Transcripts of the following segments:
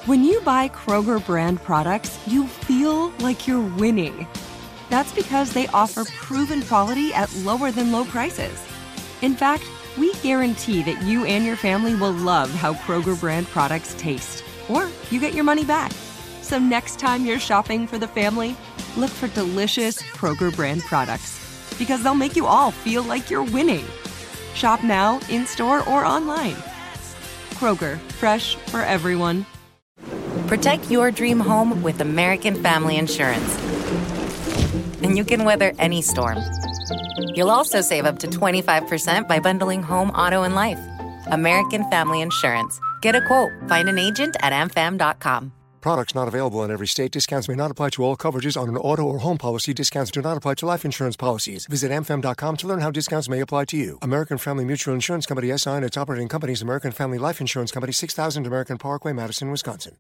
When you buy Kroger brand products, you feel like you're winning. That's because they offer proven quality at lower than low prices. In fact, we guarantee that you and your family will love how Kroger brand products taste, or you get your money back. So next time you're shopping for the family, look for delicious Kroger brand products, because they'll make you all feel like you're winning. Shop now, in-store, or online. Kroger, fresh for everyone. Protect your dream home with American Family Insurance. And you can weather any storm. You'll also save up to 25% by bundling home, auto, and life. American Family Insurance. Get a quote. Find an agent at amfam.com. Products not available in every state. Discounts may not apply to all coverages on an auto or home policy. Discounts do not apply to life insurance policies. Visit amfam.com to learn how discounts may apply to you. American Family Mutual Insurance Company, SI, and its operating companies, American Family Life Insurance Company, 6000 American Parkway, Madison, Wisconsin.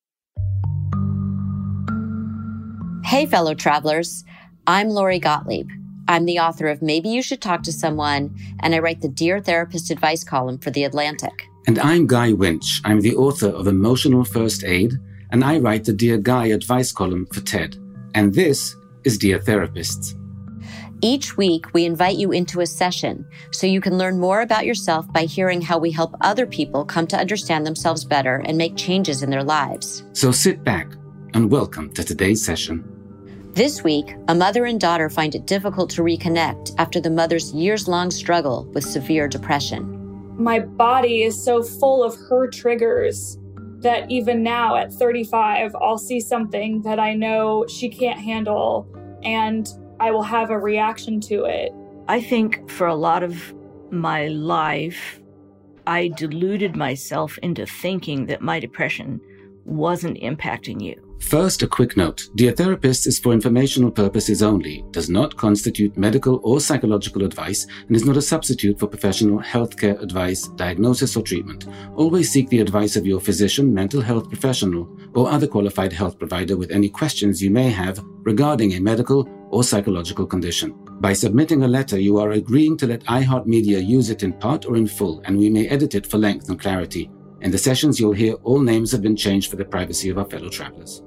Hey, fellow travelers. I'm Lori Gottlieb. I'm the author of Maybe You Should Talk to Someone, and I write the Dear Therapist advice column for The Atlantic. And I'm Guy Winch. I'm the author of Emotional First Aid, and I write the Dear Guy advice column for TED. And this is Dear Therapists. Each week, we invite you into a session so you can learn more about yourself by hearing how we help other people come to understand themselves better and make changes in their lives. So sit back and welcome to today's session. This week, a mother and daughter find it difficult to reconnect after the mother's years-long struggle with severe depression. My body is so full of her triggers that even now at 35, I'll see something that I know she can't handle and I will have a reaction to it. I think for a lot of my life, I deluded myself into thinking that my depression wasn't impacting you. First, a quick note. Dear Therapist is for informational purposes only, does not constitute medical or psychological advice, and is not a substitute for professional healthcare advice, diagnosis, or treatment. Always seek the advice of your physician, mental health professional, or other qualified health provider with any questions you may have regarding a medical or psychological condition. By submitting a letter, you are agreeing to let iHeartMedia use it in part or in full, and we may edit it for length and clarity. In the sessions you'll hear, all names have been changed for the privacy of our fellow travelers.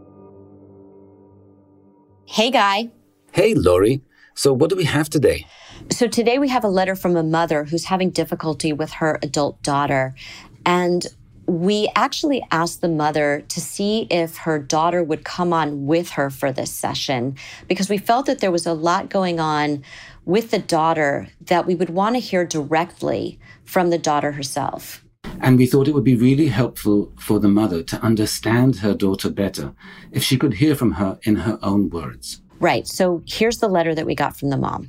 Hey, Guy. Hey, Lori. So what do we have today? So today we have a letter from a mother who's having difficulty with her adult daughter. And we actually asked the mother to see if her daughter would come on with her for this session, because we felt that there was a lot going on with the daughter that we would want to hear directly from the daughter herself. And we thought it would be really helpful for the mother to understand her daughter better if she could hear from her in her own words. Right. So here's the letter that we got from the mom.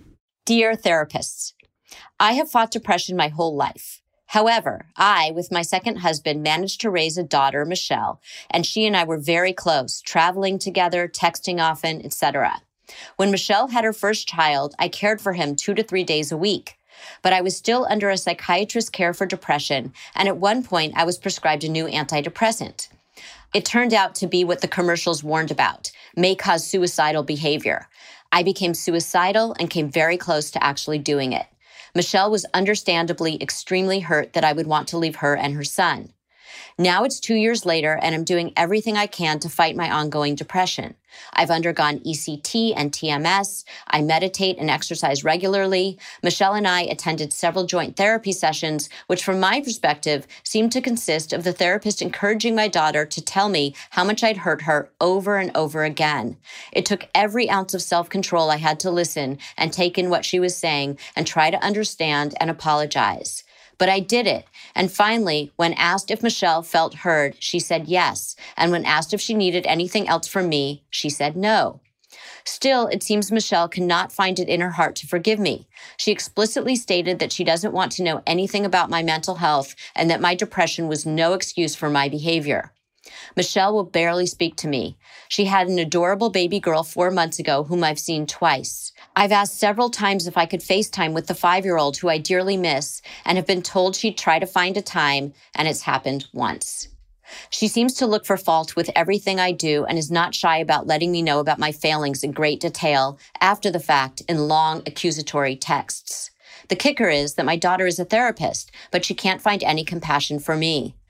Dear therapists, I have fought depression my whole life. However, I, with my second husband, managed to raise a daughter, Michelle, and she and I were very close, traveling together, texting often, etc. When Michelle had her first child, I cared for him 2 to 3 days a week. But I was still under a psychiatrist's care for depression, and at one point I was prescribed a new antidepressant. It turned out to be what the commercials warned about, may cause suicidal behavior. I became suicidal and came very close to actually doing it. Michelle was understandably extremely hurt that I would want to leave her and her son. Now it's 2 years later, and I'm doing everything I can to fight my ongoing depression. I've undergone ECT and TMS. I meditate and exercise regularly. Michelle and I attended several joint therapy sessions, which from my perspective seemed to consist of the therapist encouraging my daughter to tell me how much I'd hurt her over and over again. It took every ounce of self-control I had to listen and take in what she was saying and try to understand and apologize. But I did it. And finally, when asked if Michelle felt heard, she said yes. And when asked if she needed anything else from me, she said no. Still, it seems Michelle cannot find it in her heart to forgive me. She explicitly stated that she doesn't want to know anything about my mental health and that my depression was no excuse for my behavior. Michelle will barely speak to me. She had an adorable baby girl 4 months ago whom I've seen twice. I've asked several times if I could FaceTime with the 5-year-old who I dearly miss and have been told she'd try to find a time, and it's happened once. She seems to look for fault with everything I do and is not shy about letting me know about my failings in great detail after the fact in long accusatory texts. The kicker is that my daughter is a therapist, but she can't find any compassion for me.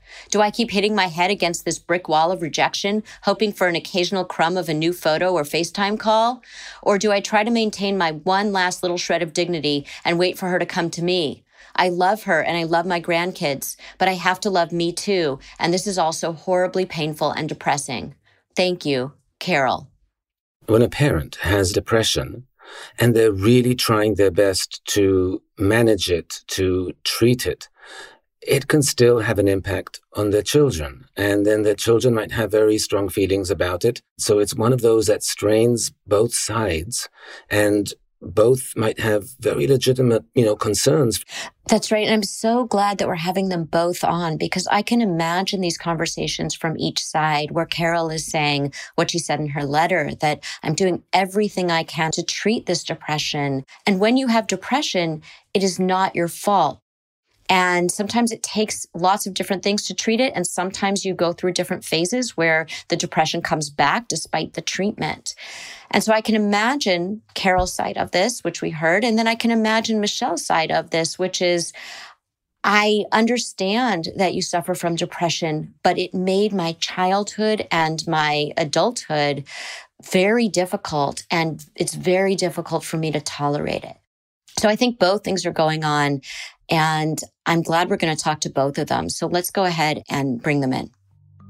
Do I keep hitting my head against this brick wall of rejection, hoping for an occasional crumb of a new photo or FaceTime call? Or do I try to maintain my one last little shred of dignity and wait for her to come to me? I love her and I love my grandkids, but I have to love me too. And this is also horribly painful and depressing. Thank you, Carol. When a parent has depression and they're really trying their best to manage it, to treat it, it can still have an impact on their children. And then their children might have very strong feelings about it. So it's one of those that strains both sides, and both might have very legitimate, concerns. That's right. And I'm so glad that we're having them both on, because I can imagine these conversations from each side where Carol is saying what she said in her letter, that I'm doing everything I can to treat this depression. And when you have depression, it is not your fault. And sometimes it takes lots of different things to treat it. And sometimes you go through different phases where the depression comes back despite the treatment. And so I can imagine Carol's side of this, which we heard. And then I can imagine Michelle's side of this, which is, I understand that you suffer from depression, but it made my childhood and my adulthood very difficult. And it's very difficult for me to tolerate it. So I think both things are going on. And I'm glad we're going to talk to both of them. So let's go ahead and bring them in.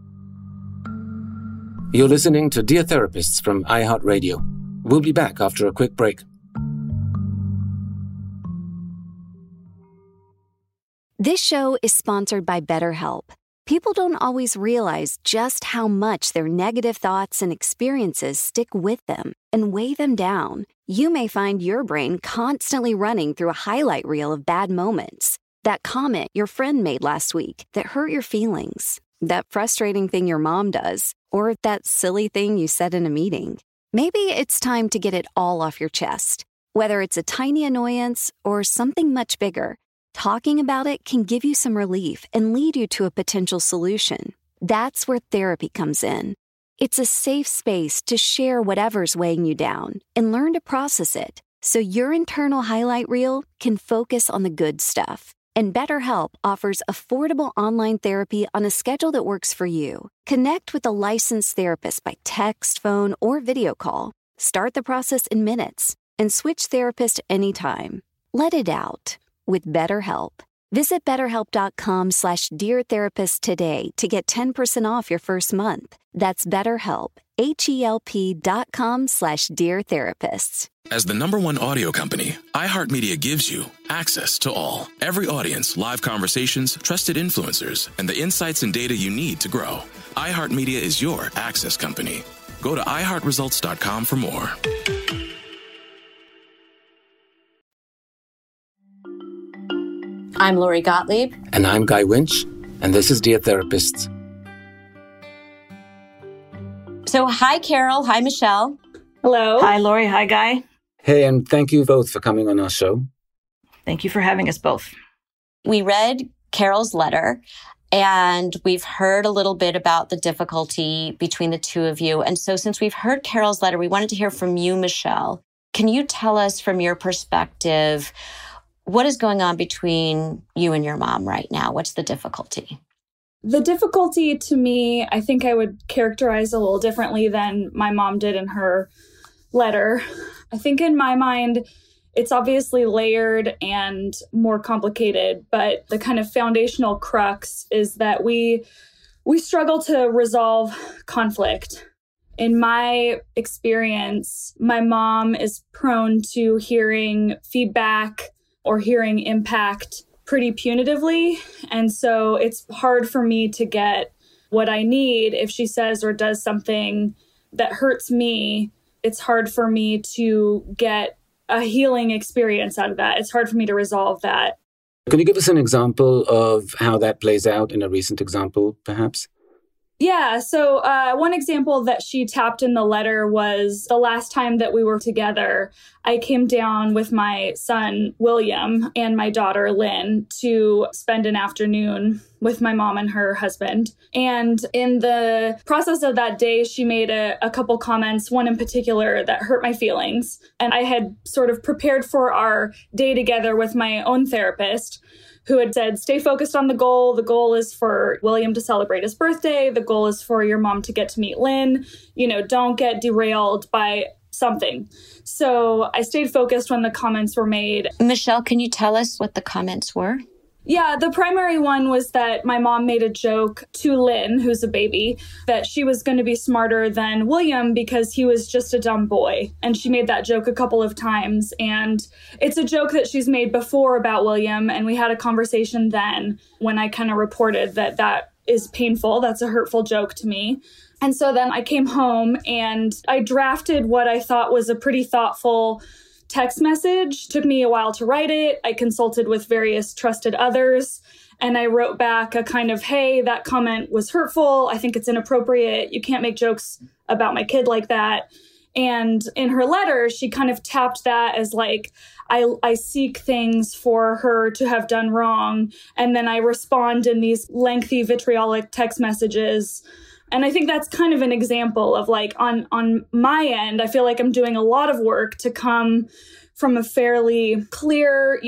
You're listening to Dear Therapists from iHeartRadio. We'll be back after a quick break. This show is sponsored by BetterHelp. People don't always realize just how much their negative thoughts and experiences stick with them and weigh them down. You may find your brain constantly running through a highlight reel of bad moments. That comment your friend made last week that hurt your feelings. That frustrating thing your mom does. Or that silly thing you said in a meeting. Maybe it's time to get it all off your chest. Whether it's a tiny annoyance or something much bigger, talking about it can give you some relief and lead you to a potential solution. That's where therapy comes in. It's a safe space to share whatever's weighing you down and learn to process it so your internal highlight reel can focus on the good stuff. And BetterHelp offers affordable online therapy on a schedule that works for you. Connect with a licensed therapist by text, phone, or video call. Start the process in minutes and switch therapist anytime. Let it out with BetterHelp. Visit BetterHelp.com/DearTherapist today to get 10% off your first month. That's BetterHelp, HELP.com/DearTherapists. As the #1 audio company, iHeartMedia gives you access to all. Every audience, live conversations, trusted influencers, and the insights and data you need to grow. iHeartMedia is your access company. Go to iHeartResults.com for more. I'm Lori Gottlieb. And I'm Guy Winch, and this is Dear Therapists. So hi, Carol. Hi, Michelle. Hello. Hi, Lori. Hi, Guy. Hey, and thank you both for coming on our show. Thank you for having us both. We read Carol's letter, and we've heard a little bit about the difficulty between the two of you. And so since we've heard Carol's letter, we wanted to hear from you, Michelle. Can you tell us from your perspective, what is going on between you and your mom right now? What's the difficulty? The difficulty to me, I think I would characterize a little differently than my mom did in her letter. I think in my mind, it's obviously layered and more complicated, but the kind of foundational crux is that we struggle to resolve conflict. In my experience, my mom is prone to hearing feedback or hearing impact pretty punitively. And so it's hard for me to get what I need if she says or does something that hurts me. It's hard for me to get a healing experience out of that. It's hard for me to resolve that. Can you give us an example of how that plays out in a recent example, perhaps? Yeah, so one example that she tapped in the letter was the last time that we were together, I came down with my son, William, and my daughter, Lynn, to spend an afternoon with my mom and her husband. And in the process of that day, she made a couple comments, one in particular that hurt my feelings. And I had sort of prepared for our day together with my own therapist, who had said, stay focused on the goal. The goal is for William to celebrate his birthday. The goal is for your mom to get to meet Lynn. Don't get derailed by something. So I stayed focused when the comments were made. Michelle, can you tell us what the comments were? Yeah, the primary one was that my mom made a joke to Lynn, who's a baby, that she was going to be smarter than William because he was just a dumb boy. And she made that joke a couple of times. And it's a joke that she's made before about William. And we had a conversation then when I kind of reported that is painful. That's a hurtful joke to me. And so then I came home and I drafted what I thought was a pretty thoughtful text message. Took me a while to write it. I consulted with various trusted others, and I wrote back a kind of, hey, that comment was hurtful. I think it's inappropriate. You can't make jokes about my kid like that. And in her letter, she kind of tapped that as like, I seek things for her to have done wrong. And then I respond in these lengthy vitriolic text messages. And I think that's kind of an example of like on my end, I feel like I'm doing a lot of work to come from a fairly clear,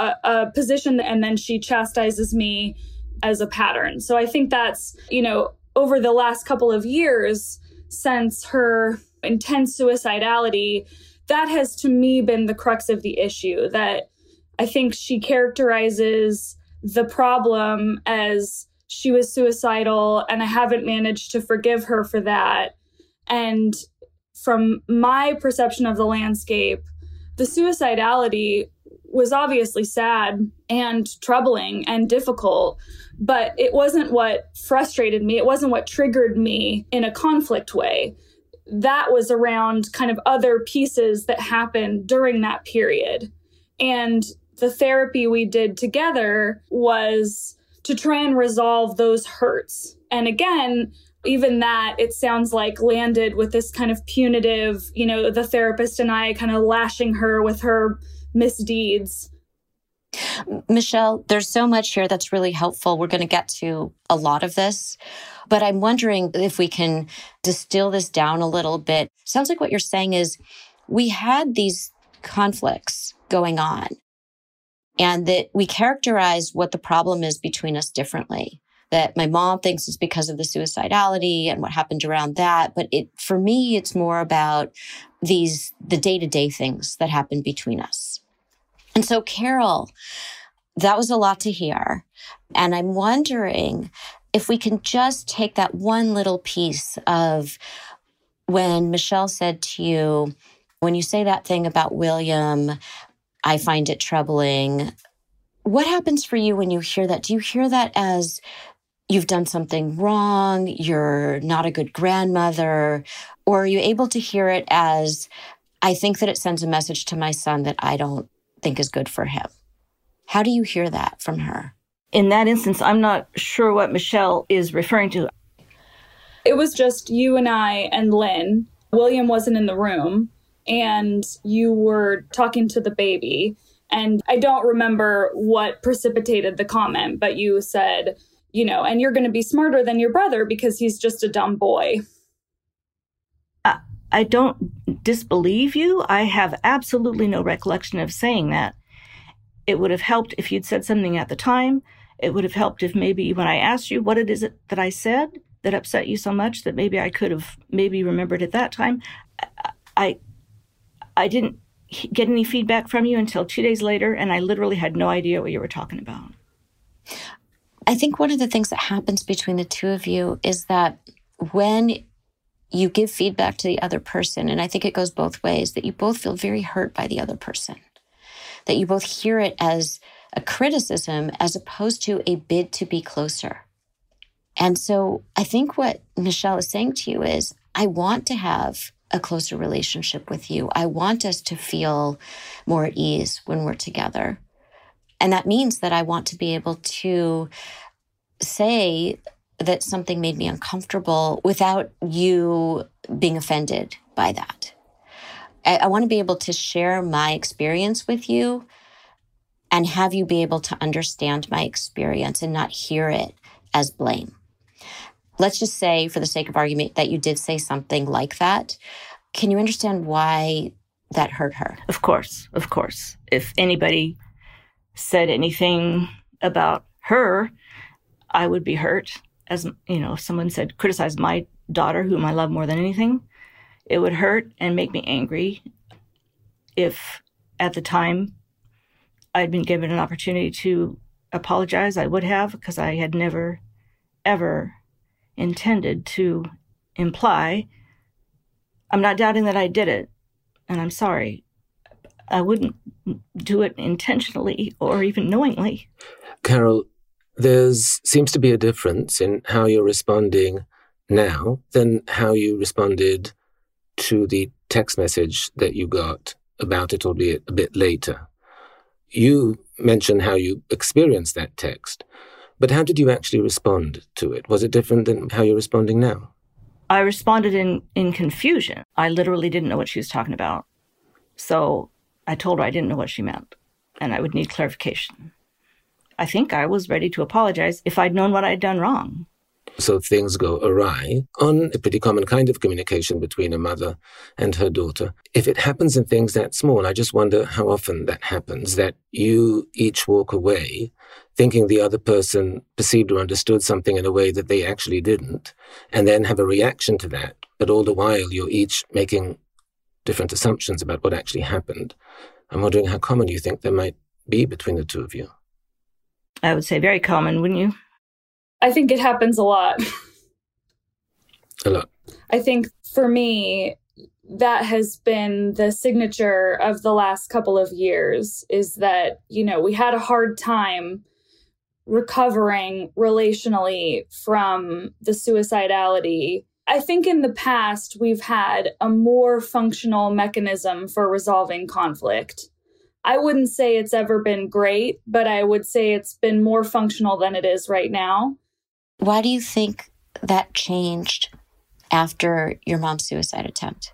a position. And then she chastises me as a pattern. So I think that's, over the last couple of years since her intense suicidality, that has to me been the crux of the issue, that I think she characterizes the problem as she was suicidal, and I haven't managed to forgive her for that. And from my perception of the landscape, the suicidality was obviously sad and troubling and difficult, but it wasn't what frustrated me. It wasn't what triggered me in a conflict way. That was around kind of other pieces that happened during that period. And the therapy we did together was to try and resolve those hurts. And again, even that, it sounds like landed with this kind of punitive, the therapist and I kind of lashing her with her misdeeds. Michelle, there's so much here that's really helpful. We're going to get to a lot of this, but I'm wondering if we can distill this down a little bit. Sounds like what you're saying is we had these conflicts going on, and that we characterize what the problem is between us differently. That my mom thinks it's because of the suicidality and what happened around that. But for me, it's more about the day-to-day things that happen between us. And so, Carol, that was a lot to hear. And I'm wondering if we can just take that one little piece of when Michelle said to you, when you say that thing about William, I find it troubling. What happens for you when you hear that? Do you hear that as you've done something wrong, you're not a good grandmother, or are you able to hear it as, I think that it sends a message to my son that I don't think is good for him? How do you hear that from her? In that instance, I'm not sure what Michelle is referring to. It was just you and I and Lynn. William wasn't in the room. And you were talking to the baby. And I don't remember what precipitated the comment, but you said, and you're going to be smarter than your brother because he's just a dumb boy. I don't disbelieve you. I have absolutely no recollection of saying that. It would have helped if you'd said something at the time. It would have helped if maybe when I asked you what it is that I said that upset you so much that maybe I could have maybe remembered at that time. I didn't get any feedback from you until 2 days later, and I literally had no idea what you were talking about. I think one of the things that happens between the two of you is that when you give feedback to the other person, and I think it goes both ways, that you both feel very hurt by the other person, that you both hear it as a criticism as opposed to a bid to be closer. And so I think what Michelle is saying to you is, I want to have a closer relationship with you. I want us to feel more at ease when we're together. And that means that I want to be able to say that something made me uncomfortable without you being offended by that. I want to be able to share my experience with you and have you be able to understand my experience and not hear it as blame. Let's just say, for the sake of argument, that you did say something like that. Can you understand why that hurt her? Of course. If anybody said anything about her, I would be hurt. As if someone said, criticize my daughter, whom I love more than anything, it would hurt and make me angry. If at the time I'd been given an opportunity to apologize, I would have, because I had never, ever intended to imply. I'm not doubting that I did it, and I'm sorry. I wouldn't do it intentionally or even knowingly. Carol, there seems to be a difference in how you're responding now than how you responded to the text message that you got about it, albeit a bit later. You mentioned how you experienced that text, but how did you actually respond to it? Was it different than how you're responding now? I responded in confusion. I literally didn't know what she was talking about. So I told her I didn't know what she meant, and I would need clarification. I think I was ready to apologize if I'd known what I'd done wrong. So things go awry on a pretty common kind of communication between a mother and her daughter. If it happens in things that small, I just wonder how often that happens, that you each walk away thinking the other person perceived or understood something in a way that they actually didn't, and then have a reaction to that. But all the while, you're each making different assumptions about what actually happened. I'm wondering how common you think that might be between the two of you. I would say very common, wouldn't you? I think it happens a lot. A lot. I think for me, that has been the signature of the last couple of years, is that, we had a hard time recovering relationally from the suicidality. I think in the past, we've had a more functional mechanism for resolving conflict. I wouldn't say it's ever been great, but I would say it's been more functional than it is right now. Why do you think that changed after your mom's suicide attempt?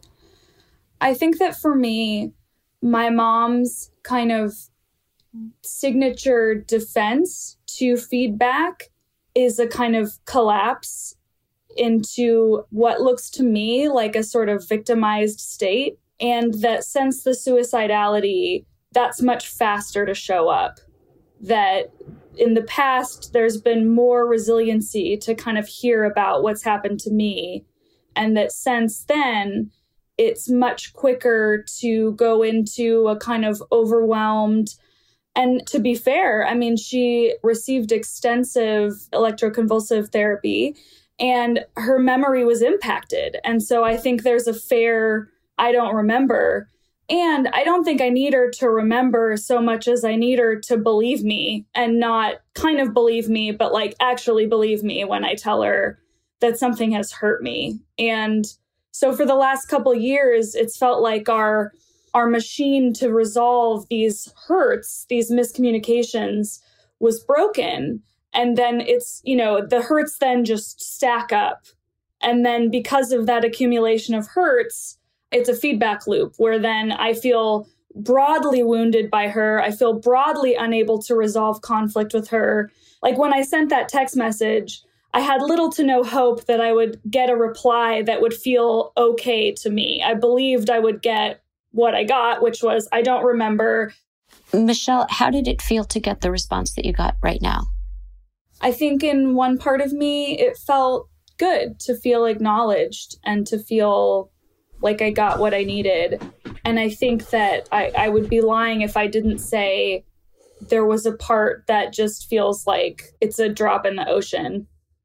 I think that for me, my mom's kind of signature defense to feedback is a kind of collapse into what looks to me like a sort of victimized state. And that since the suicidality, that's much faster to show up. That in the past, there's been more resiliency to kind of hear about what's happened to me. And that since then, it's much quicker to go into a kind of overwhelmed. And to be fair, she received extensive electroconvulsive therapy and her memory was impacted. And so I think there's a fair, I don't remember. And I don't think I need her to remember so much as I need her to believe me, and not kind of believe me, but like actually believe me when I tell her that something has hurt me. And so for the last couple of years, it's felt like our machine to resolve these hurts, these miscommunications, was broken. And then it's, the hurts then just stack up. And then because of that accumulation of hurts, it's a feedback loop where then I feel broadly wounded by her. I feel broadly unable to resolve conflict with her. Like when I sent that text message, I had little to no hope that I would get a reply that would feel okay to me. I believed I would get what I got, which was, I don't remember. Michelle, how did it feel to get the response that you got right now? I think in one part of me, it felt good to feel acknowledged and to feel like I got what I needed. And I think that I would be lying if I didn't say there was a part that just feels like it's a drop in the ocean.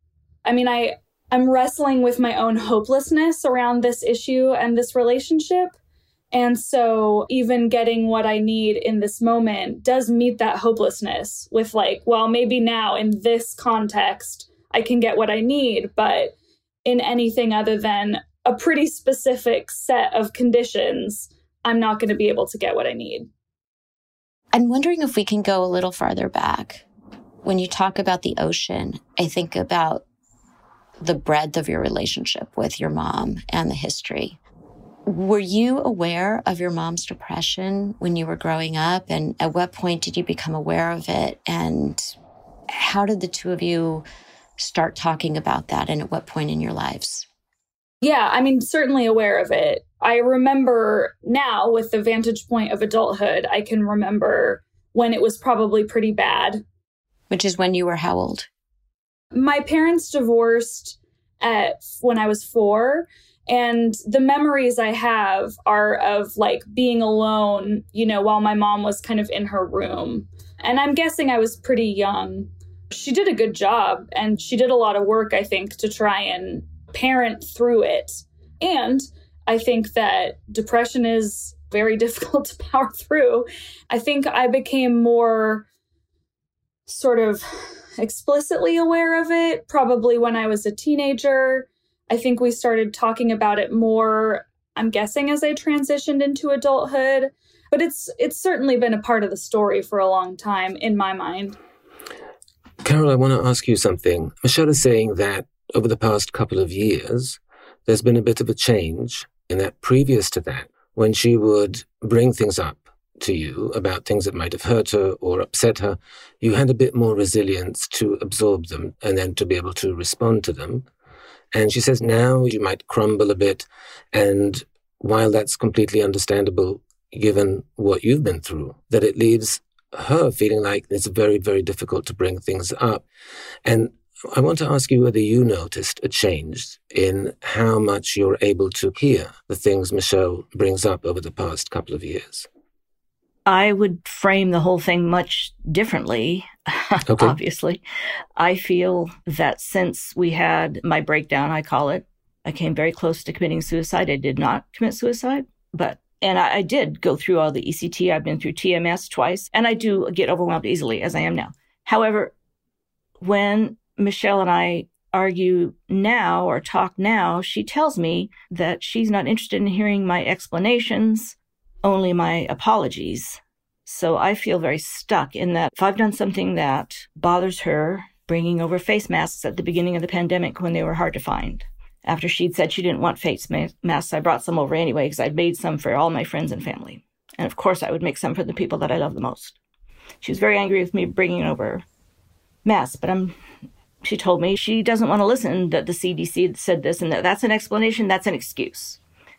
I'm wrestling with my own hopelessness around this issue and this relationship. And so even getting what I need in this moment does meet that hopelessness with maybe now in this context, I can get what I need, but in anything other than a pretty specific set of conditions, I'm not going to be able to get what I need. I'm wondering if we can go a little farther back. When you talk about the ocean, I think about the breadth of your relationship with your mom and the history. Were you aware of your mom's depression when you were growing up? And at what point did you become aware of it? And how did the two of you start talking about that? And at what point in your lives? Yeah, certainly aware of it. I remember now with the vantage point of adulthood, I can remember when it was probably pretty bad. Which is when you were how old? My parents divorced when I was 4. And the memories I have are of like being alone, while my mom was kind of in her room. And I'm guessing I was pretty young. She did a good job and she did a lot of work, I think, to try and parent through it. And I think that depression is very difficult to power through. I think I became more sort of explicitly aware of it probably when I was a teenager. I think we started talking about it more, I'm guessing, as I transitioned into adulthood. But it's certainly been a part of the story for a long time in my mind. Carol, I want to ask you something. Michelle is saying that over the past couple of years, there's been a bit of a change in that previous to that, when she would bring things up to you about things that might have hurt her or upset her, you had a bit more resilience to absorb them and then to be able to respond to them. And she says now you might crumble a bit. And while that's completely understandable, given what you've been through, that it leaves her feeling like it's very, very difficult to bring things up. And I want to ask you whether you noticed a change in how much you're able to hear the things Michelle brings up over the past couple of years. I would frame the whole thing much differently, okay. Obviously. I feel that since we had my breakdown, I call it, I came very close to committing suicide. I did not commit suicide, and I did go through all the ECT. I've been through TMS twice, and I do get overwhelmed easily, as I am now. However, when Michelle and I argue now or talk now, she tells me that she's not interested in hearing my explanations, only my apologies. So I feel very stuck in that if I've done something that bothers her, bringing over face masks at the beginning of the pandemic when they were hard to find. After she'd said she didn't want face masks, I brought some over anyway because I'd made some for all my friends and family. And of course, I would make some for the people that I love the most. She was very angry with me bringing over masks, but she told me she doesn't want to listen that the CDC said this and that. That's an explanation. That's an excuse.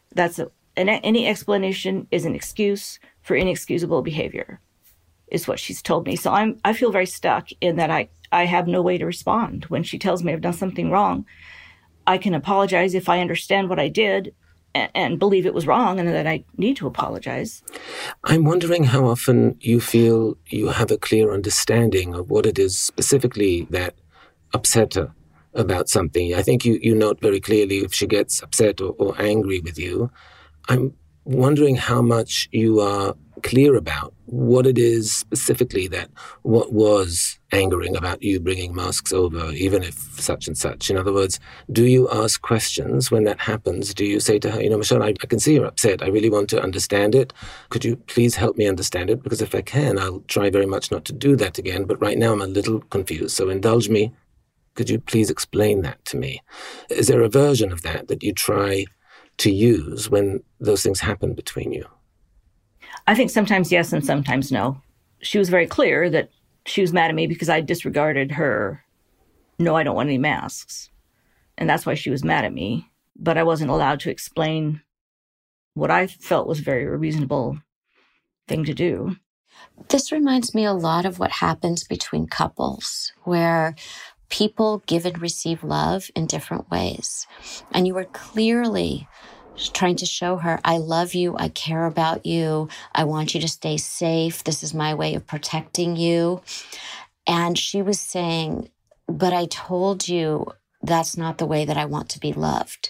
Any explanation is an excuse for inexcusable behavior, is what she's told me. So I feel very stuck in that I have no way to respond. When she tells me I've done something wrong, I can apologize if I understand what I did and believe it was wrong and that I need to apologize. I'm wondering how often you feel you have a clear understanding of what it is specifically that upset her about something. I think you note very clearly if she gets upset or angry with you. I'm wondering how much you are clear about what it is specifically what was angering about you bringing masks over, even if such and such. In other words, do you ask questions when that happens? Do you say to her, Michelle, I can see you're upset. I really want to understand it. Could you please help me understand it? Because if I can, I'll try very much not to do that again. But right now I'm a little confused. So indulge me. Could you please explain that to me? Is there a version of that you try to use when those things happen between you? I think sometimes yes and sometimes no. She was very clear that she was mad at me because I disregarded her, no, I don't want any masks. And that's why she was mad at me. But I wasn't allowed to explain what I felt was a very reasonable thing to do. This reminds me a lot of what happens between couples, where people give and receive love in different ways. And you were clearly trying to show her, I love you, I care about you, I want you to stay safe, this is my way of protecting you. And she was saying, but I told you that's not the way that I want to be loved.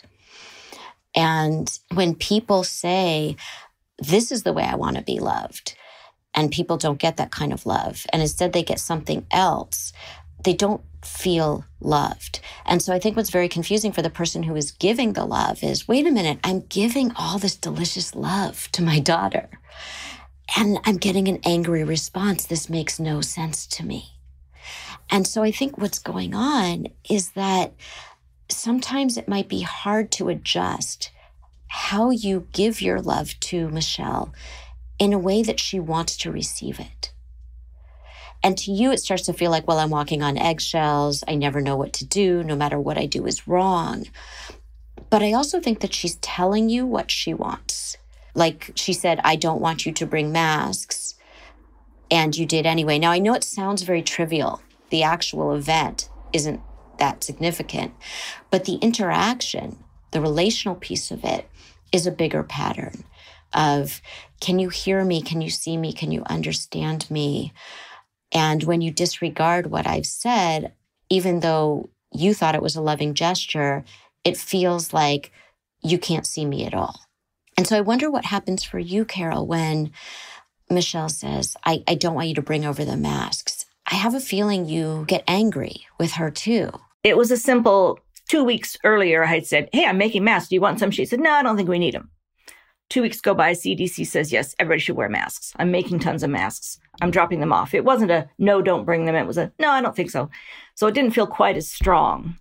And when people say, this is the way I want to be loved, and people don't get that kind of love, and instead they get something else, they don't feel loved. And so I think what's very confusing for the person who is giving the love is, wait a minute, I'm giving all this delicious love to my daughter, and I'm getting an angry response. This makes no sense to me. And so I think what's going on is that sometimes it might be hard to adjust how you give your love to Michelle in a way that she wants to receive it. And to you, it starts to feel like, well, I'm walking on eggshells. I never know what to do. No matter what I do is wrong. But I also think that she's telling you what she wants. Like she said, I don't want you to bring masks. And you did anyway. Now, I know it sounds very trivial, The actual event isn't that significant. But the interaction, the relational piece of it, is a bigger pattern of, can you hear me? Can you see me? Can you understand me? And when you disregard what I've said, even though you thought it was a loving gesture, it feels like you can't see me at all. And so I wonder what happens for you, Carol, when Michelle says, I don't want you to bring over the masks. I have a feeling you get angry with her too. It was a simple 2 weeks earlier, I had said, hey, I'm making masks. Do you want some? She said, no, I don't think we need them. 2 weeks go by, CDC says, yes, everybody should wear masks. I'm making tons of masks. I'm dropping them off. It wasn't a, no, don't bring them. It was a, no, I don't think so. So it didn't feel quite as strong.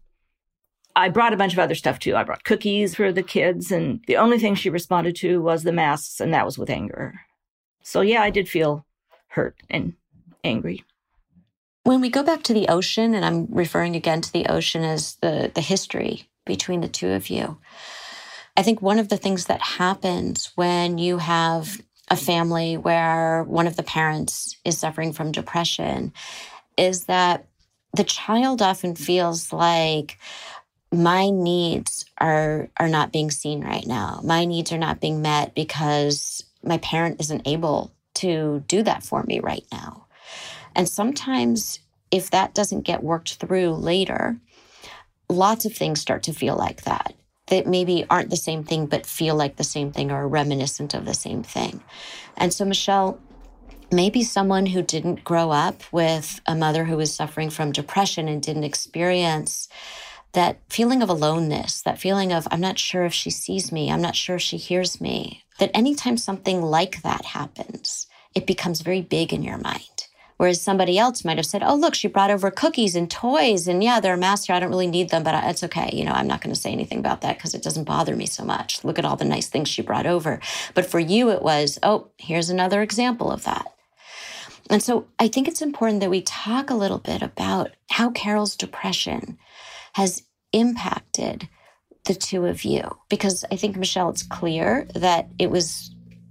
I brought a bunch of other stuff too. I brought cookies for the kids. And the only thing she responded to was the masks. And that was with anger. So yeah, I did feel hurt and angry. When we go back to the ocean, and I'm referring again to the ocean as the history between the two of you, I think one of the things that happens when you have a family where one of the parents is suffering from depression is that the child often feels like, my needs are not being seen right now. My needs are not being met because my parent isn't able to do that for me right now. And sometimes if that doesn't get worked through later, lots of things start to feel like that maybe aren't the same thing, but feel like the same thing or are reminiscent of the same thing. And so, Michelle, maybe someone who didn't grow up with a mother who was suffering from depression and didn't experience that feeling of aloneness, that feeling of, I'm not sure if she sees me, I'm not sure if she hears me, that anytime something like that happens, it becomes very big in your mind. Whereas somebody else might have said, oh, look, she brought over cookies and toys. And yeah, they're a master. I don't really need them, but it's okay. You know, I'm not going to say anything about that because it doesn't bother me so much. Look at all the nice things she brought over. But for you, it was, oh, here's another example of that. And so I think it's important that we talk a little bit about how Carol's depression has impacted the two of you. Because I think, Michelle, it's clear that it was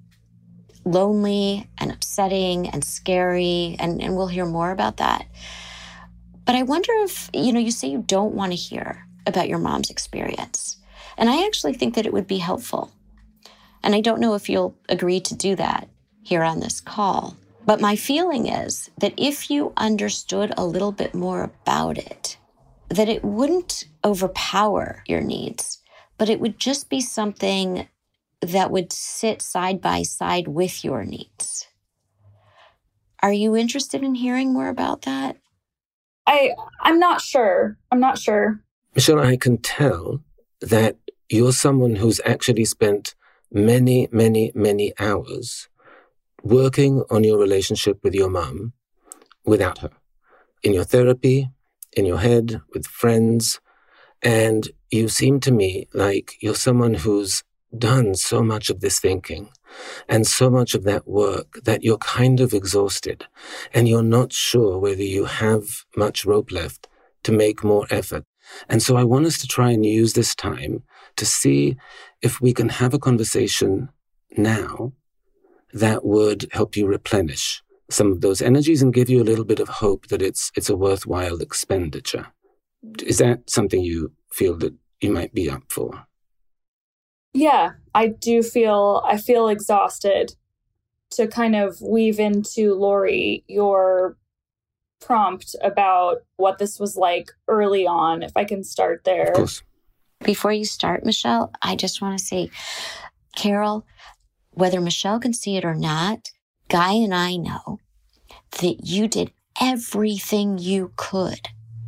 lonely and upsetting and scary, and we'll hear more about that. But I wonder if, you say you don't want to hear about your mom's experience. And I actually think that it would be helpful. And I don't know if you'll agree to do that here on this call. But my feeling is that if you understood a little bit more about it, that it wouldn't overpower your needs, but it would just be something that would sit side by side with your needs. Are you interested in hearing more about that? I'm not sure. Michelle, I can tell that you're someone who's actually spent many, many, many hours working on your relationship with your mom without her. In your therapy, in your head, with friends. And you seem to me like you're someone who's done so much of this thinking and so much of that work that you're kind of exhausted and you're not sure whether you have much rope left to make more effort. And so I want us to try and use this time to see if we can have a conversation now that would help you replenish some of those energies and give you a little bit of hope that it's a worthwhile expenditure. Is that something you feel that you might be up for? Yeah, I feel exhausted. To kind of weave into, Lori, your prompt about what this was like early on, if I can start there. Of course. Before you start, Michelle, I just want to say, Carol, whether Michelle can see it or not, Guy and I know that you did everything you could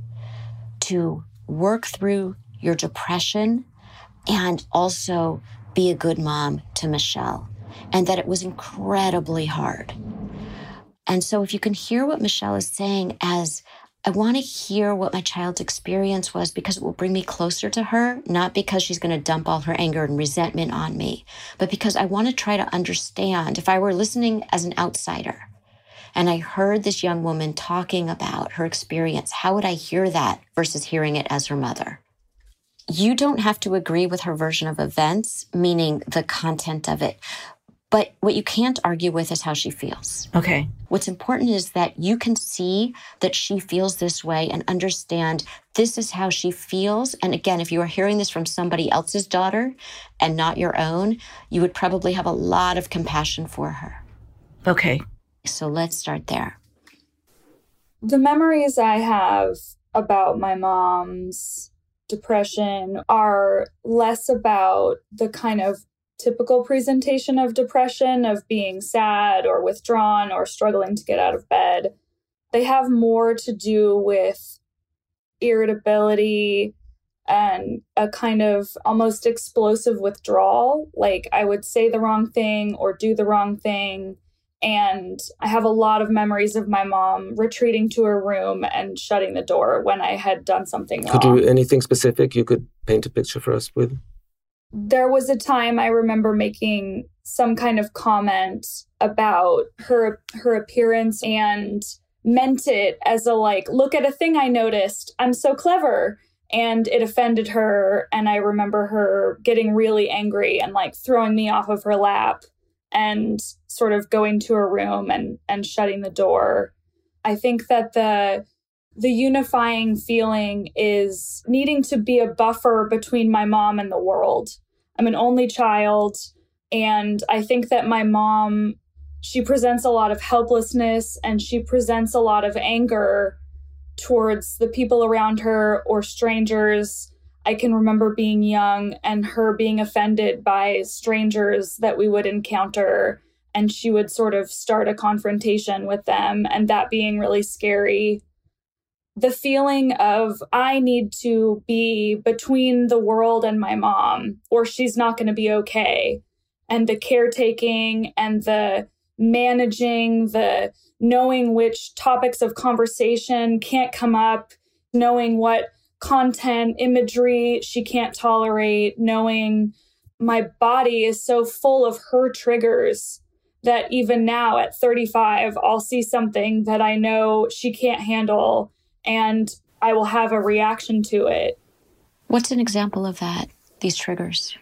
to work through your depression and also be a good mom to Michelle, and that it was incredibly hard. And so if you can hear what Michelle is saying as, I want to hear what my child's experience was because it will bring me closer to her, not because she's going to dump all her anger and resentment on me, but because I want to try to understand. If I were listening as an outsider and I heard this young woman talking about her experience, how would I hear that versus hearing it as her mother? You don't have to agree with her version of events, meaning the content of it, But what you can't argue with is how she feels. Okay. What's important is that you can see that she feels this way and understand this is how she feels. And again, if you are hearing this from somebody else's daughter and not your own, you would probably have a lot of compassion for her. Okay. So let's start there. The memories I have about my mom's depression are less about the kind of typical presentation of depression, of being sad or withdrawn or struggling to get out of bed. They have more to do with irritability and a kind of almost explosive withdrawal. Like I would say the wrong thing or do the wrong thing. And I have a lot of memories of my mom retreating to her room and shutting the door when I had done something wrong. Could you, anything specific you could paint a picture for us with? There was a time I remember making some kind of comment about her appearance and meant it as a like, look at a thing I noticed. I'm so clever. And it offended her. And I remember her getting really angry and like throwing me off of her lap and sort of going to her room and shutting the door. I think that the unifying feeling is needing to be a buffer between my mom and the world. I'm an only child, and I think that my mom, she presents a lot of helplessness and she presents a lot of anger towards the people around her or strangers. I can remember being young and her being offended by strangers that we would encounter, and she would sort of start a confrontation with them, and that being really scary. The feeling of I need to be between the world and my mom, or she's not going to be okay. And the caretaking and the managing, the knowing which topics of conversation can't come up, knowing what content, imagery she can't tolerate, knowing my body is so full of her triggers that even now at 35, I'll see something that I know she can't handle and I will have a reaction to it. What's an example of that, these triggers?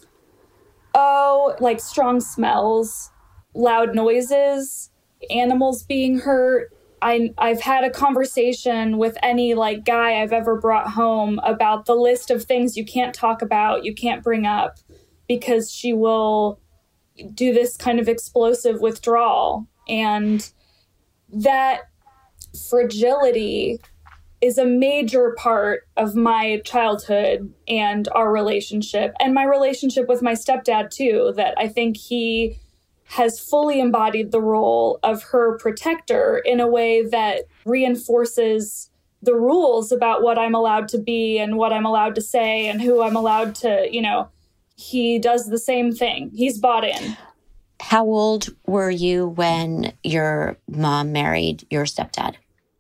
Oh, like strong smells, loud noises, animals being hurt. I've had a conversation with any like guy I've ever brought home about the list of things you can't talk about, you can't bring up, because she will do this kind of explosive withdrawal. And that fragility is a major part of my childhood and our relationship, and my relationship with my stepdad too, that I think he has fully embodied the role of her protector in a way that reinforces the rules about what I'm allowed to be and what I'm allowed to say and who I'm allowed to, he does the same thing. He's bought in. How old were you when your mom married your stepdad?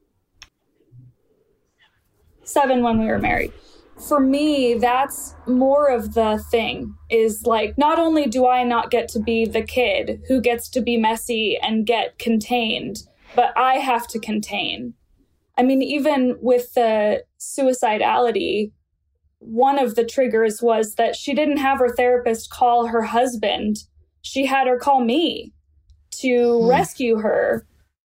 7 when we were married. For me, that's more of the thing, is like, not only do I not get to be the kid who gets to be messy and get contained, but I have to contain. I mean, even with the suicidality, one of the triggers was that she didn't have her therapist call her husband. She had her call me to rescue her.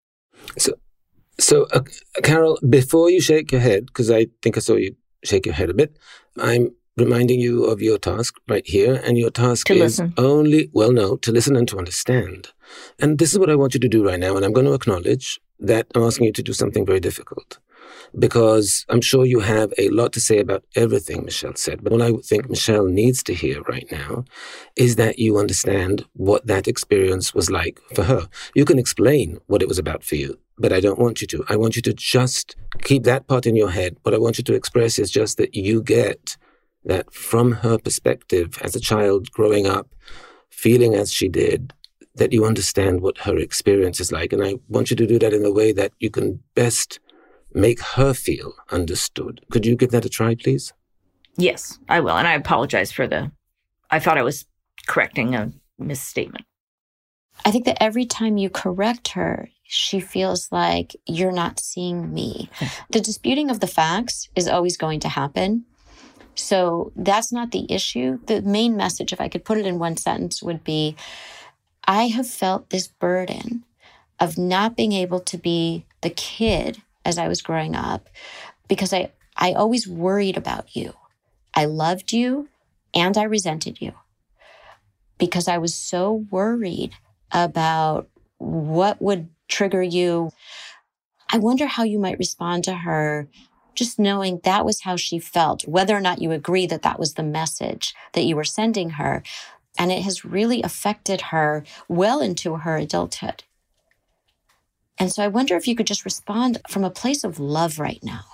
So, Carol, before you shake your head, because I think I saw you shake your head a bit, I'm reminding you of your task right here. And your task to is listen. to listen and to understand. And this is what I want you to do right now. And I'm going to acknowledge that I'm asking you to do something very difficult, because I'm sure you have a lot to say about everything Michelle said. But what I think Michelle needs to hear right now is that you understand what that experience was like for her. You can explain what it was about for you, but I don't want you to. I want you to just keep that part in your head. What I want you to express is just that you get that from her perspective as a child growing up, feeling as she did, that you understand what her experience is like. And I want you to do that in a way that you can best make her feel understood. Could you give that a try, please? Yes, I will. And I apologize for I thought I was correcting a misstatement. I think that every time you correct her, she feels like you're not seeing me. The disputing of the facts is always going to happen. So that's not the issue. The main message, if I could put it in one sentence, would be I have felt this burden of not being able to be the kid as I was growing up because I always worried about you. I loved you and I resented you because I was so worried about what would trigger you. I wonder how you might respond to her, just knowing that was how she felt, whether or not you agree that that was the message that you were sending her. And it has really affected her well into her adulthood. And so I wonder if you could just respond from a place of love right now.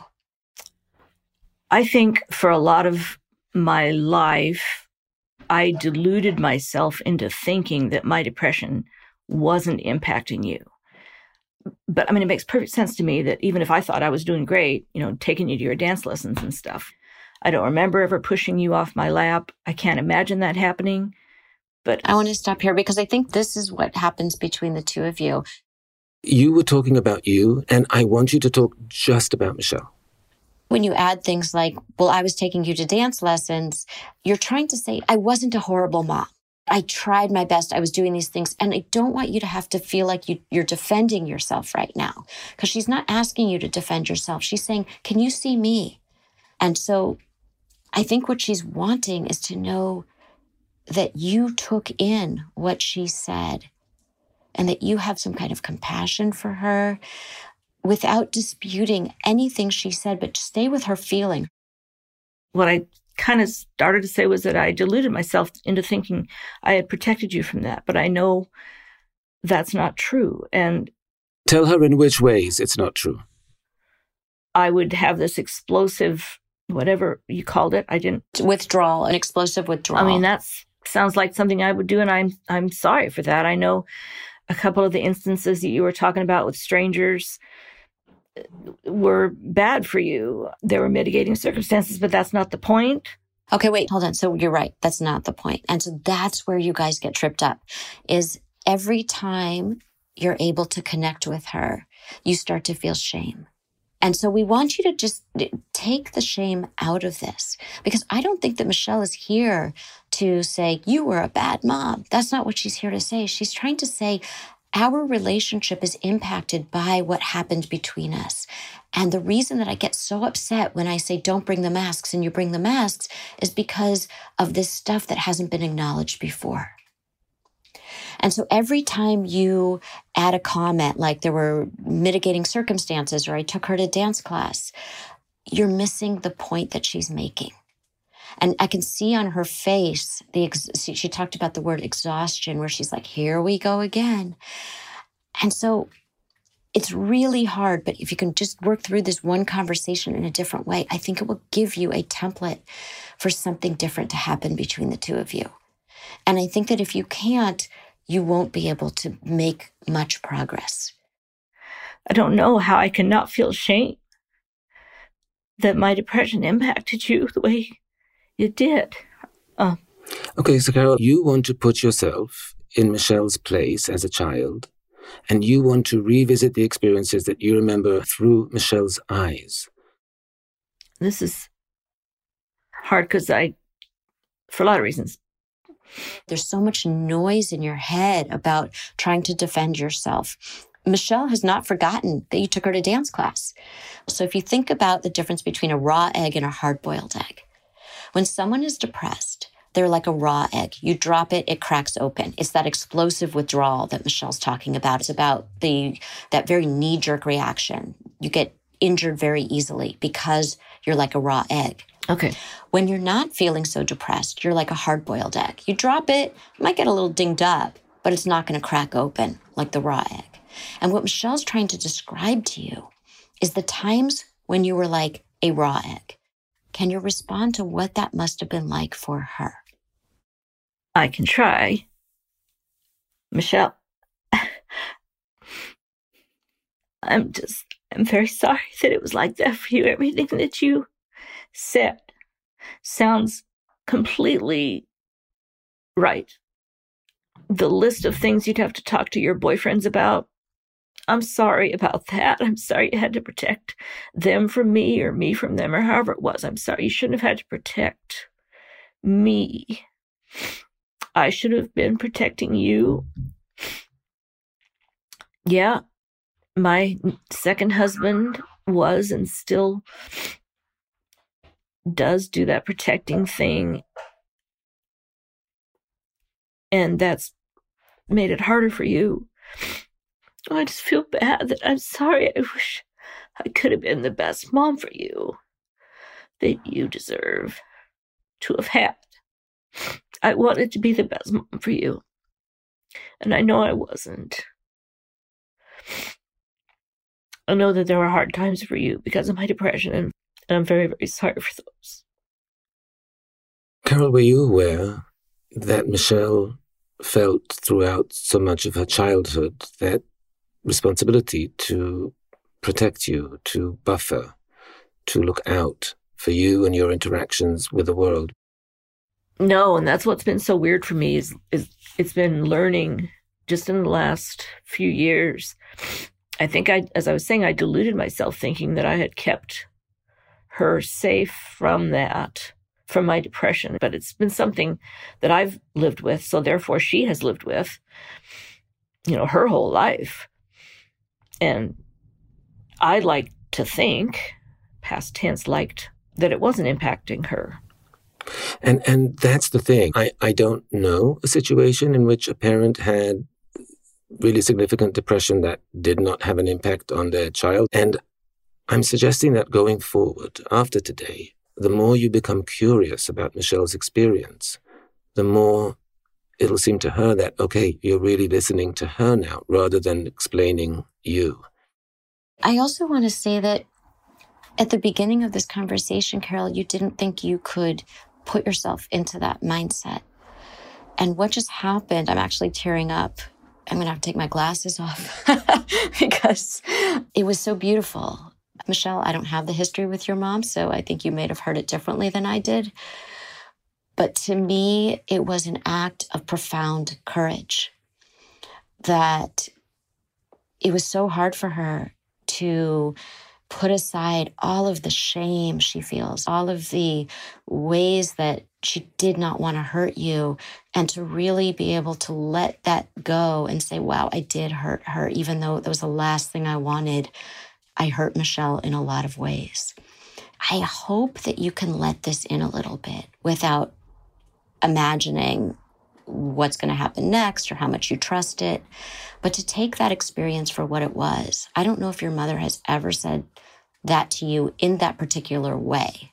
I think for a lot of my life, I deluded myself into thinking that my depression wasn't impacting you. But I mean, it makes perfect sense to me that even if I thought I was doing great, taking you to your dance lessons and stuff, I don't remember ever pushing you off my lap. I can't imagine that happening. But I want to stop here because I think this is what happens between the two of you. You were talking about you, and I want you to talk just about Michelle. When you add things like, well, I was taking you to dance lessons, you're trying to say, I wasn't a horrible mom. I tried my best. I was doing these things. And I don't want you to have to feel like you're defending yourself right now. Because she's not asking you to defend yourself. She's saying, can you see me? And so I think what she's wanting is to know that you took in what she said and that you have some kind of compassion for her without disputing anything she said, but stay with her feeling. What I kind of started to say was that I deluded myself into thinking I had protected you from that, but I know that's not true. And tell her in which ways it's not true. I would have this explosive, whatever you called it. Withdrawal, an explosive withdrawal. I mean, that sounds like something I would do, and I'm sorry for that. I know a couple of the instances that you were talking about with strangers were bad for you. There were mitigating circumstances, but that's not the point. Okay, wait, hold on. So you're right. That's not the point. And so that's where you guys get tripped up, is every time you're able to connect with her, you start to feel shame. And so we want you to just take the shame out of this, because I don't think that Michelle is here to say, you were a bad mom. That's not what she's here to say. She's trying to say, our relationship is impacted by what happened between us. And the reason that I get so upset when I say, don't bring the masks, and you bring the masks, is because of this stuff that hasn't been acknowledged before. And so every time you add a comment, like there were mitigating circumstances, or I took her to dance class, you're missing the point that she's making. And I can see on her face, she talked about the word exhaustion, where she's like, here we go again. And so it's really hard, but if you can just work through this one conversation in a different way, I think it will give you a template for something different to happen between the two of you. And I think that if you can't, you won't be able to make much progress. I don't know how I can not feel shame that my depression impacted you the way it did. Okay, so Carol, you want to put yourself in Michelle's place as a child, and you want to revisit the experiences that you remember through Michelle's eyes. This is hard because for a lot of reasons. There's so much noise in your head about trying to defend yourself. Michelle has not forgotten that you took her to dance class. So if you think about the difference between a raw egg and a hard-boiled egg, when someone is depressed, they're like a raw egg. You drop it, it cracks open. It's that explosive withdrawal that Michelle's talking about. It's about that very knee-jerk reaction. You get injured very easily because you're like a raw egg. Okay. When you're not feeling so depressed, you're like a hard-boiled egg. You drop it, it might get a little dinged up, but it's not going to crack open like the raw egg. And what Michelle's trying to describe to you is the times when you were like a raw egg. Can you respond to what that must have been like for her? I can try. Michelle, I'm very sorry that it was like that for you. Everything that you said sounds completely right. The list of things you'd have to talk to your boyfriends about, I'm sorry about that. I'm sorry you had to protect them from me, or me from them, or however it was. I'm sorry. You shouldn't have had to protect me. I should have been protecting you Yeah, my second husband was and still does do that protecting thing. And that's made it harder for you. I just feel bad that I'm sorry. I wish I could have been the best mom for you that you deserve to have had. I wanted to be the best mom for you. And I know I wasn't. I know that there were hard times for you because of my depression, and I'm very, very sorry for those. Carol, were you aware that Michelle felt throughout so much of her childhood that responsibility to protect you, to buffer, to look out for you and your interactions with the world? No, and that's what's been so weird for me is it's been learning just in the last few years. I think as I was saying, I deluded myself thinking that I had kept her safe from that, from my depression. But it's been something that I've lived with, so therefore she has lived with, her whole life. And I like to think, past tense, liked that it wasn't impacting her. And that's the thing. I don't know a situation in which a parent had really significant depression that did not have an impact on their child. And I'm suggesting that going forward, after today, the more you become curious about Michelle's experience, the more it'll seem to her that, okay, you're really listening to her now rather than explaining you. I also want to say that at the beginning of this conversation, Carol, you didn't think you could put yourself into that mindset. And what just happened, I'm actually tearing up. I'm going to have to take my glasses off because it was so beautiful. Michelle, I don't have the history with your mom, so I think you may have heard it differently than I did. But to me, it was an act of profound courage that it was so hard for her to put aside all of the shame she feels, all of the ways that she did not want to hurt you, and to really be able to let that go and say, wow, I did hurt her, even though that was the last thing I wanted. I hurt Michelle in a lot of ways. I hope that you can let this in a little bit without imagining what's going to happen next or how much you trust it, but to take that experience for what it was. I don't know if your mother has ever said that to you in that particular way.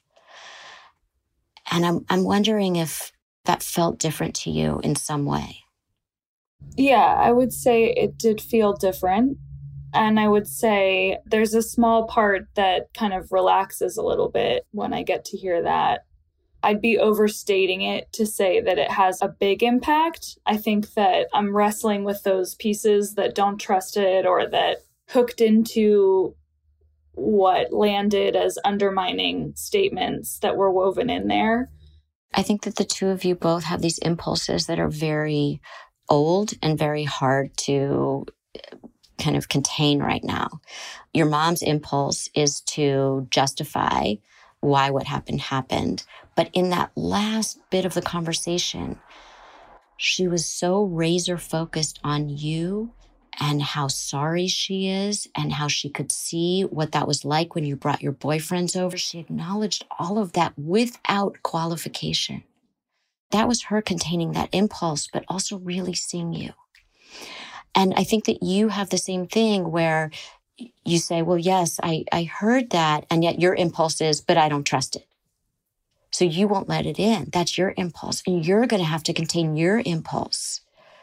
And I'm wondering if that felt different to you in some way. Yeah, I would say it did feel different. And I would say there's a small part that kind of relaxes a little bit when I get to hear that. I'd be overstating it to say that it has a big impact. I think that I'm wrestling with those pieces that don't trust it or that hooked into what landed as undermining statements that were woven in there. I think that the two of you both have these impulses that are very old and very hard to kind of contain right now. Your mom's impulse is to justify why what happened. But in that last bit of the conversation, she was so razor focused on you and how sorry she is and how she could see what that was like when you brought your boyfriends over. She acknowledged all of that without qualification. That was her containing that impulse, but also really seeing you. And I think that you have the same thing where you say, well, yes, I heard that. And yet your impulse is, but I don't trust it. So you won't let it in. That's your impulse. And you're going to have to contain your impulse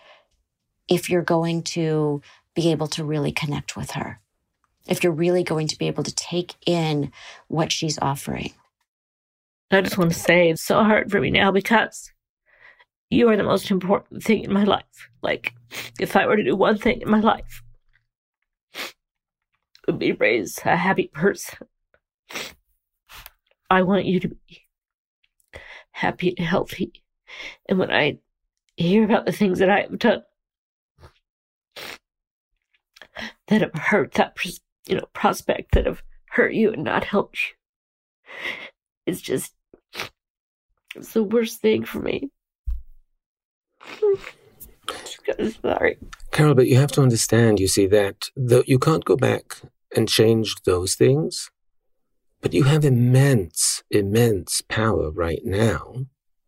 if you're going to be able to really connect with her, if you're really going to be able to take in what she's offering. I just want to say it's so hard for me now because you are the most important thing in my life. Like, if I were to do one thing in my life, it would be raise a happy person. I want you to be happy and healthy. And when I hear about the things that I have done that have hurt that, prospect, that have hurt you and not helped you, it's the worst thing for me. Sorry. Carol, but you have to understand, you see, that you can't go back and change those things, but you have immense, immense power right now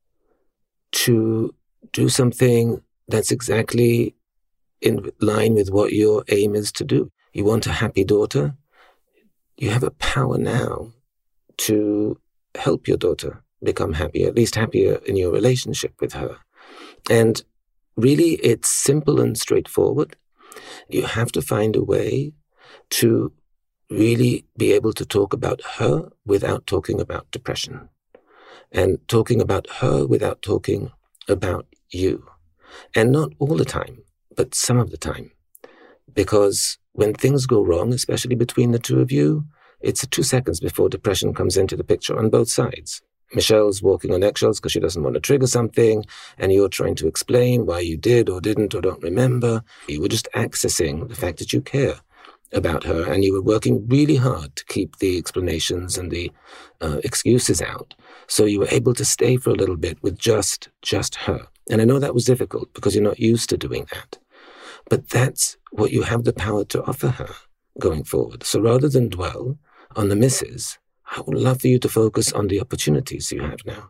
to do something that's exactly in line with what your aim is to do. You want a happy daughter? You have a power now to help your daughter become happier, at least happier in your relationship with her. And really, it's simple and straightforward. You have to find a way to really be able to talk about her without talking about depression, and talking about her without talking about you. And not all the time, but some of the time. Because when things go wrong, especially between the two of you, it's 2 seconds before depression comes into the picture on both sides. Michelle's walking on eggshells because she doesn't want to trigger something, and you're trying to explain why you did or didn't or don't remember. You were just accessing the fact that you care about her, and you were working really hard to keep the explanations and the excuses out. So you were able to stay for a little bit with just her. And I know that was difficult because you're not used to doing that. But that's what you have the power to offer her going forward. So rather than dwell on the misses, I would love for you to focus on the opportunities you have now.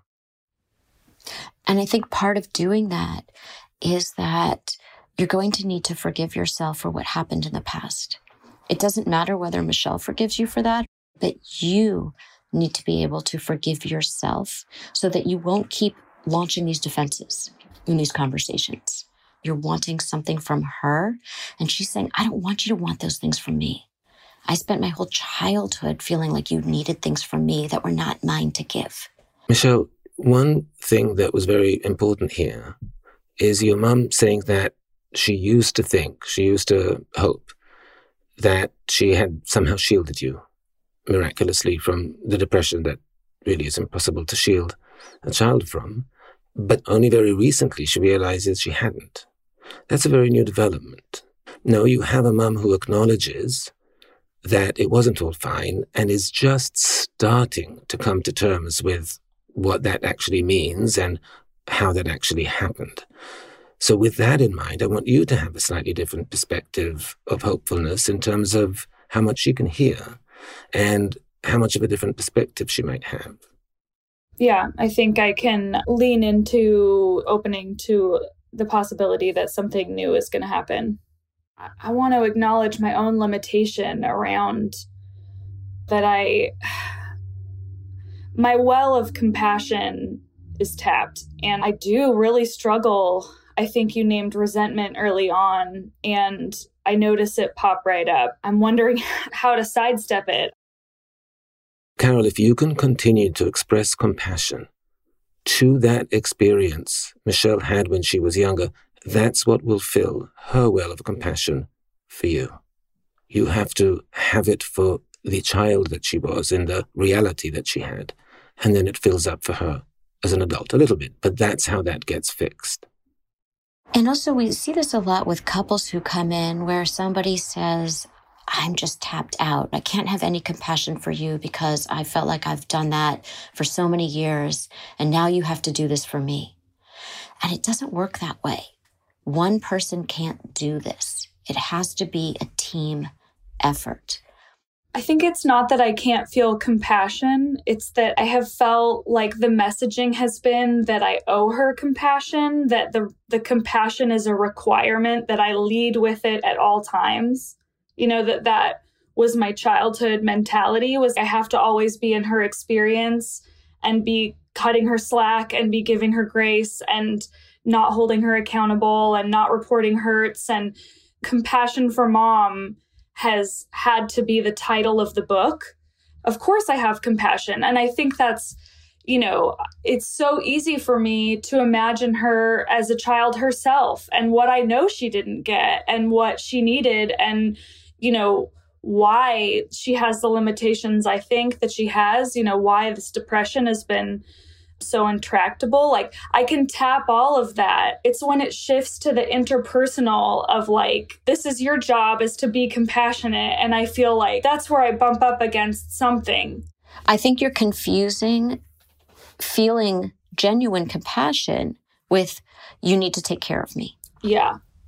And I think part of doing that is that you're going to need to forgive yourself for what happened in the past. It doesn't matter whether Michelle forgives you for that, but you need to be able to forgive yourself so that you won't keep launching these defenses in these conversations. You're wanting something from her, and she's saying, I don't want you to want those things from me. I spent my whole childhood feeling like you needed things from me that were not mine to give. Michelle, one thing that was very important here is your mum saying that she used to hope that she had somehow shielded you miraculously from the depression that really is impossible to shield a child from. But only very recently she realizes she hadn't. That's a very new development. No, you have a mum who acknowledges that it wasn't all fine and is just starting to come to terms with what that actually means and how that actually happened. So with that in mind, I want you to have a slightly different perspective of hopefulness in terms of how much she can hear and how much of a different perspective she might have. Yeah, I think I can lean into opening to the possibility that something new is going to happen. I want to acknowledge my own limitation around that my well of compassion is tapped, and I do really struggle. I think you named resentment early on, and I notice it pop right up. I'm wondering how to sidestep it. Carol, if you can continue to express compassion to that experience Michelle had when she was younger, that's what will fill her well of compassion for you. You have to have it for the child that she was in the reality that she had, and then it fills up for her as an adult a little bit, but that's how that gets fixed. And also we see this a lot with couples who come in where somebody says, I'm just tapped out. I can't have any compassion for you because I felt like I've done that for so many years, and now you have to do this for me. And it doesn't work that way. One person can't do this. It has to be a team effort. I think it's not that I can't feel compassion. It's that I have felt like the messaging has been that I owe her compassion, that the compassion is a requirement, that I lead with it at all times. You know, that was my childhood mentality, was I have to always be in her experience and be cutting her slack and be giving her grace and not holding her accountable and not reporting hurts. And compassion for mom has had to be the title of the book. Of course I have compassion. And I think that's, you know, it's so easy for me to imagine her as a child herself and what I know she didn't get and what she needed and, you know, why she has the limitations I think that she has, you know, why this depression has been so intractable. Like, I can tap all of that. It's when it shifts to the interpersonal of like, this is your job, is to be compassionate. And I feel like that's where I bump up against something. I think you're confusing feeling genuine compassion with, you need to take care of me. Yeah.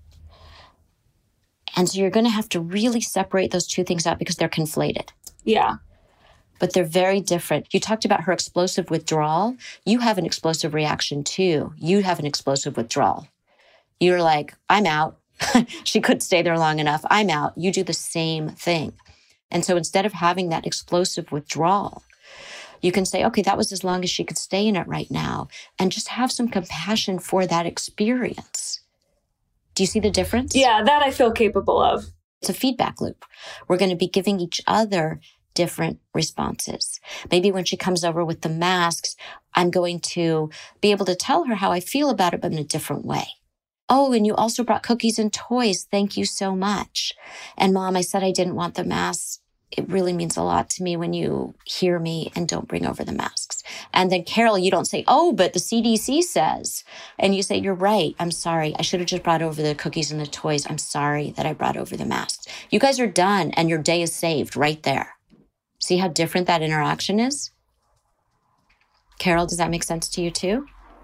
And so you're going to have to really separate those two things out because they're conflated. Yeah. But they're very different. You talked about her explosive withdrawal. You have an explosive reaction too. You have an explosive withdrawal. You're like, I'm out. She couldn't stay there long enough. I'm out. You do the same thing. And so instead of having that explosive withdrawal, you can say, okay, that was as long as she could stay in it right now, and just have some compassion for that experience. Do you see the difference? Yeah, that I feel capable of. It's a feedback loop. We're going to be giving each other different responses. Maybe when she comes over with the masks, I'm going to be able to tell her how I feel about it, but in a different way. Oh, and you also brought cookies and toys. Thank you so much. And Mom, I said I didn't want the masks. It really means a lot to me when you hear me and don't bring over the masks. And then Carol, you don't say, oh, but the CDC says. And you say, you're right. I'm sorry. I should have just brought over the cookies and the toys. I'm sorry that I brought over the masks. You guys are done and your day is saved right there. See how different that interaction is? Carol, does that make sense to you too?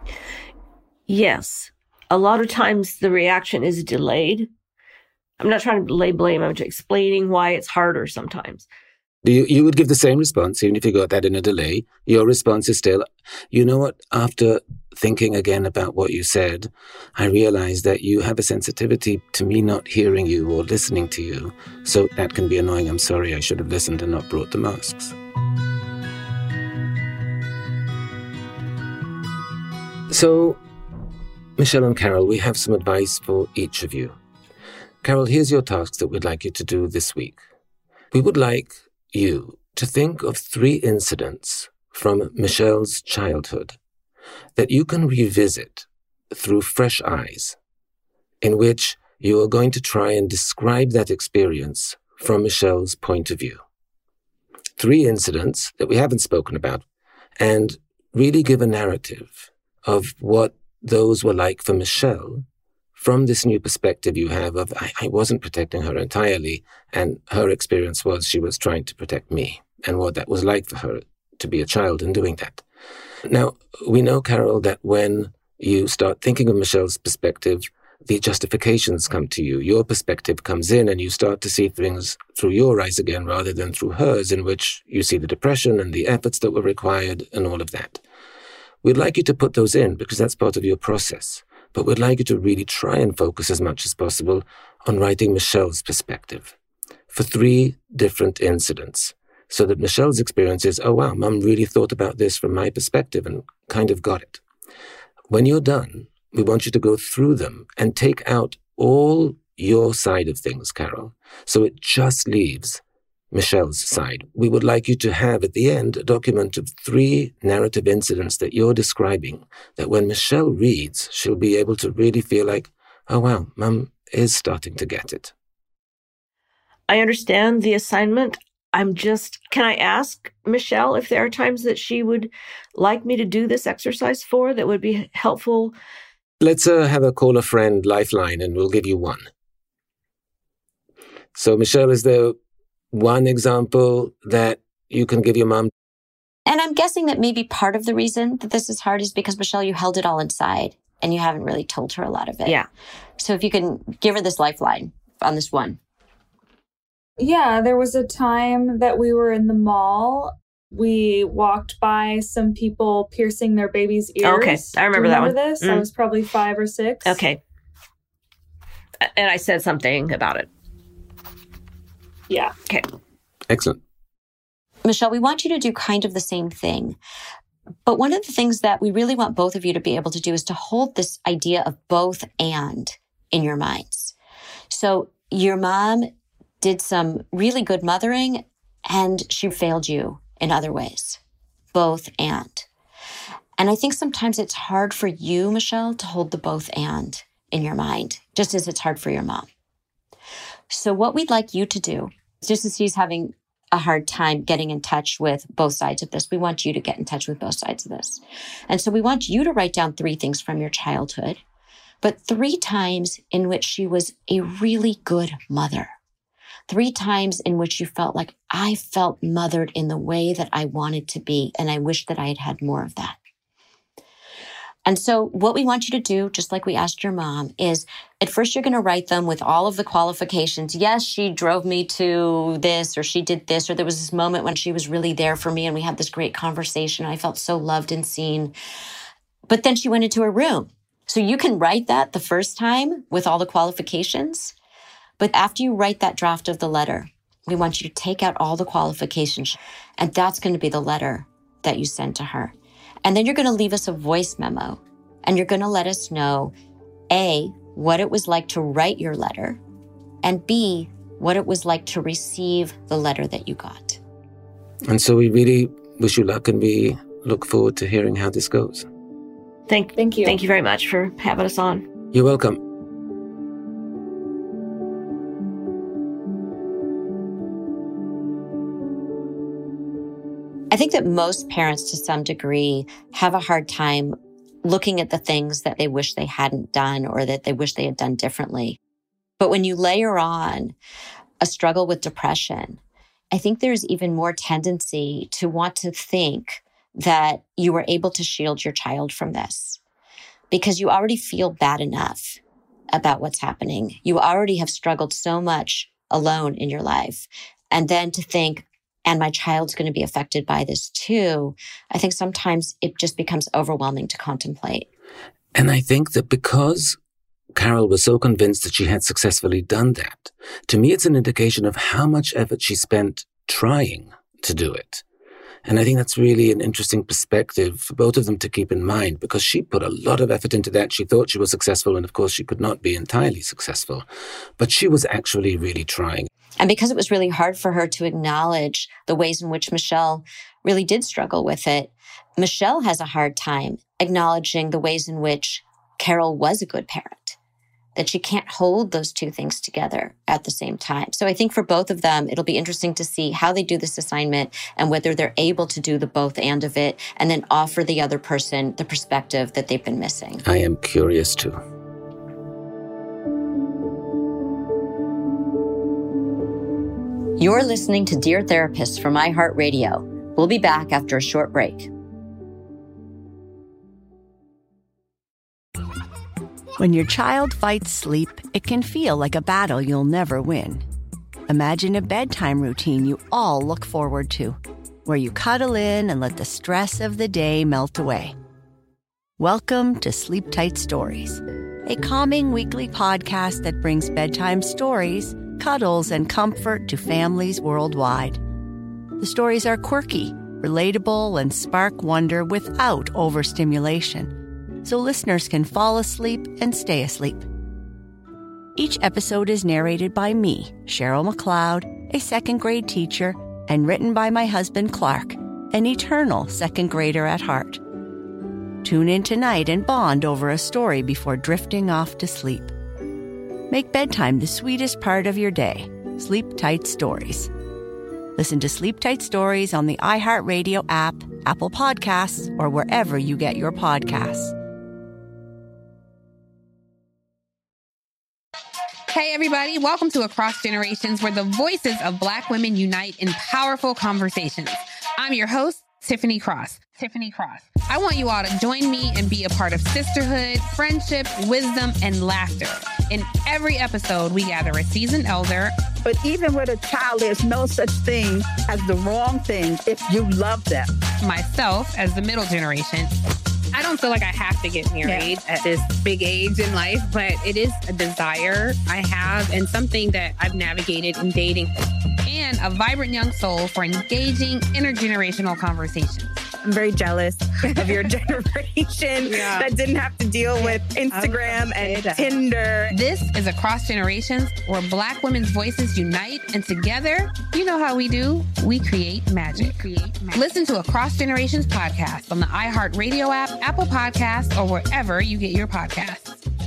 Yes. A lot of times the reaction is delayed. I'm not trying to lay blame. I'm just explaining why it's harder sometimes. You would give the same response, even if you got that in a delay. Your response is still, you know what, after thinking again about what you said, I realized that you have a sensitivity to me not hearing you or listening to you. So that can be annoying. I'm sorry, I should have listened and not brought the masks. So, Michelle and Carol, we have some advice for each of you. Carol, here's your tasks that we'd like you to do this week. We would like you to think of 3 incidents from Michelle's childhood that you can revisit through fresh eyes, in which you are going to try and describe that experience from Michelle's point of view. 3 incidents that we haven't spoken about, and really give a narrative of what those were like for Michelle from this new perspective you have of, I wasn't protecting her entirely, and her experience was she was trying to protect me, and what that was like for her to be a child in doing that. Now, we know, Carol, that when you start thinking of Michelle's perspective, the justifications come to you. Your perspective comes in, and you start to see things through your eyes again rather than through hers, in which you see the depression and the efforts that were required and all of that. We'd like you to put those in because that's part of your process. But we'd like you to really try and focus as much as possible on writing Michelle's perspective for 3 different incidents, so that Michelle's experience is, oh wow, Mum really thought about this from my perspective and kind of got it. When you're done, we want you to go through them and take out all your side of things, Carol, so it just leaves Michelle's side. We would like you to have at the end a document of 3 narrative incidents that you're describing, that when Michelle reads, she'll be able to really feel like, oh wow, Mum is starting to get it. I understand the assignment. Can I ask Michelle if there are times that she would like me to do this exercise for that would be helpful? Let's have a call a friend lifeline and we'll give you one. So Michelle, is there one example that you can give your mom? And I'm guessing that maybe part of the reason that this is hard is because, Michelle, you held it all inside and you haven't really told her a lot of it. Yeah. So if you can give her this lifeline on this one. Yeah, there was a time that we were in the mall. We walked by some people piercing their baby's ears. Okay, I remember that one. Do you remember this? I was probably 5 or 6. Okay. And I said something about it. Yeah. Okay. Excellent. Michelle, we want you to do kind of the same thing. But one of the things that we really want both of you to be able to do is to hold this idea of both and in your minds. So your mom did some really good mothering and she failed you in other ways. Both and. And I think sometimes it's hard for you, Michelle, to hold the both and in your mind, just as it's hard for your mom. So what we'd like you to do, just as she's having a hard time getting in touch with both sides of this, we want you to get in touch with both sides of this. And so we want you to write down 3 things from your childhood, but 3 times in which she was a really good mother. 3 times in which you felt like, I felt mothered in the way that I wanted to be, and I wish that I had had more of that. And so what we want you to do, just like we asked your mom, is at first you're going to write them with all of the qualifications. Yes, she drove me to this, or she did this, or there was this moment when she was really there for me and we had this great conversation. I felt so loved and seen. But then she went into her room. So you can write that the first time with all the qualifications. But after you write that draft of the letter, we want you to take out all the qualifications. And that's going to be the letter that you send to her. And then you're going to leave us a voice memo, and you're going to let us know, A, what it was like to write your letter, and B, what it was like to receive the letter that you got. And so we really wish you luck, and we look forward to hearing how this goes. Thank you. Thank you very much for having us on. You're welcome. I think that most parents, to some degree, have a hard time looking at the things that they wish they hadn't done or that they wish they had done differently. But when you layer on a struggle with depression, I think there's even more tendency to want to think that you were able to shield your child from this because you already feel bad enough about what's happening. You already have struggled so much alone in your life. And then to think, and my child's going to be affected by this too, I think sometimes it just becomes overwhelming to contemplate. And I think that because Carol was so convinced that she had successfully done that, to me it's an indication of how much effort she spent trying to do it. And I think that's really an interesting perspective for both of them to keep in mind, because she put a lot of effort into that. She thought she was successful, and of course she could not be entirely successful. But she was actually really trying. And because it was really hard for her to acknowledge the ways in which Michelle really did struggle with it, Michelle has a hard time acknowledging the ways in which Carol was a good parent, that she can't hold those two things together at the same time. So I think for both of them, it'll be interesting to see how they do this assignment and whether they're able to do the both and of it and then offer the other person the perspective that they've been missing. I am curious too. You're listening to Dear Therapist from iHeartRadio. We'll be back after a short break. When your child fights sleep, it can feel like a battle you'll never win. Imagine a bedtime routine you all look forward to, where you cuddle in and let the stress of the day melt away. Welcome to Sleep Tight Stories, a calming weekly podcast that brings bedtime stories, cuddles, and comfort to families worldwide. The stories are quirky, relatable, and spark wonder without overstimulation, so listeners can fall asleep and stay asleep. Each episode is narrated by me, Cheryl McLeod, a second-grade teacher, and written by my husband, Clark, an eternal second grader at heart. Tune in tonight and bond over a story before drifting off to sleep. Make bedtime the sweetest part of your day. Sleep Tight Stories. Listen to Sleep Tight Stories on the iHeartRadio app, Apple Podcasts, or wherever you get your podcasts. Hey, everybody. Welcome to Across Generations, where the voices of Black women unite in powerful conversations. I'm your host, Tiffany Cross. I want you all to join me and be a part of sisterhood, friendship, wisdom, and laughter. In every episode, we gather a seasoned elder. But even with a child, there's no such thing as the wrong thing if you love them. Myself as the middle generation. I don't feel like I have to get married at this big age in life, but it is a desire I have and something that I've navigated in dating. And a vibrant young soul for engaging intergenerational conversations. I'm very jealous of your generation that didn't have to deal with Instagram and Tinder. This is Across Generations, where Black women's voices unite, and together, you know how we do, we create magic. Listen to Across Generations podcast on the iHeartRadio app, Apple Podcasts, or wherever you get your podcasts.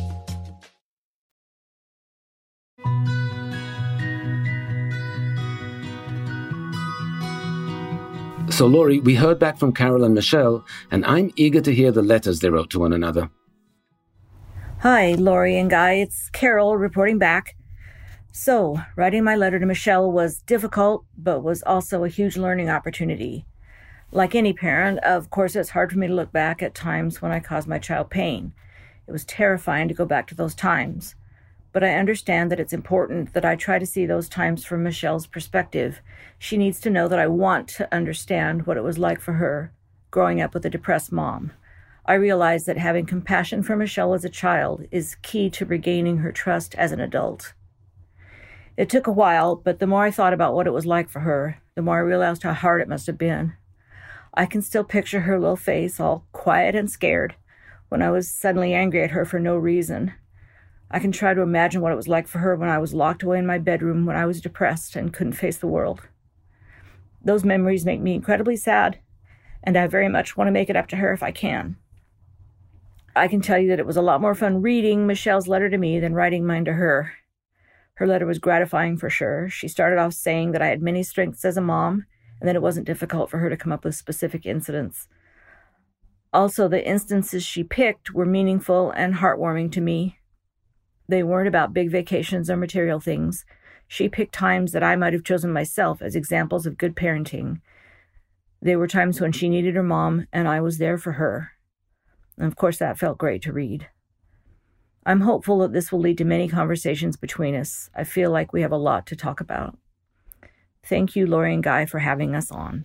So, Lori, we heard back from Carol and Michelle, and I'm eager to hear the letters they wrote to one another. Hi, Lori and Guy. It's Carol reporting back. So, writing my letter to Michelle was difficult, but was also a huge learning opportunity. Like any parent, of course, it's hard for me to look back at times when I caused my child pain. It was terrifying to go back to those times. But I understand that it's important that I try to see those times from Michelle's perspective. She needs to know that I want to understand what it was like for her growing up with a depressed mom. I realize that having compassion for Michelle as a child is key to regaining her trust as an adult. It took a while, but the more I thought about what it was like for her, the more I realized how hard it must have been. I can still picture her little face, all quiet and scared, when I was suddenly angry at her for no reason. I can try to imagine what it was like for her when I was locked away in my bedroom when I was depressed and couldn't face the world. Those memories make me incredibly sad, and I very much want to make it up to her if I can. I can tell you that it was a lot more fun reading Michelle's letter to me than writing mine to her. Her letter was gratifying for sure. She started off saying that I had many strengths as a mom, and that it wasn't difficult for her to come up with specific incidents. Also, the instances she picked were meaningful and heartwarming to me. They weren't about big vacations or material things. She picked times that I might have chosen myself as examples of good parenting. They were times when she needed her mom, and I was there for her. And of course, that felt great to read. I'm hopeful that this will lead to many conversations between us. I feel like we have a lot to talk about. Thank you, Lori and Guy, for having us on.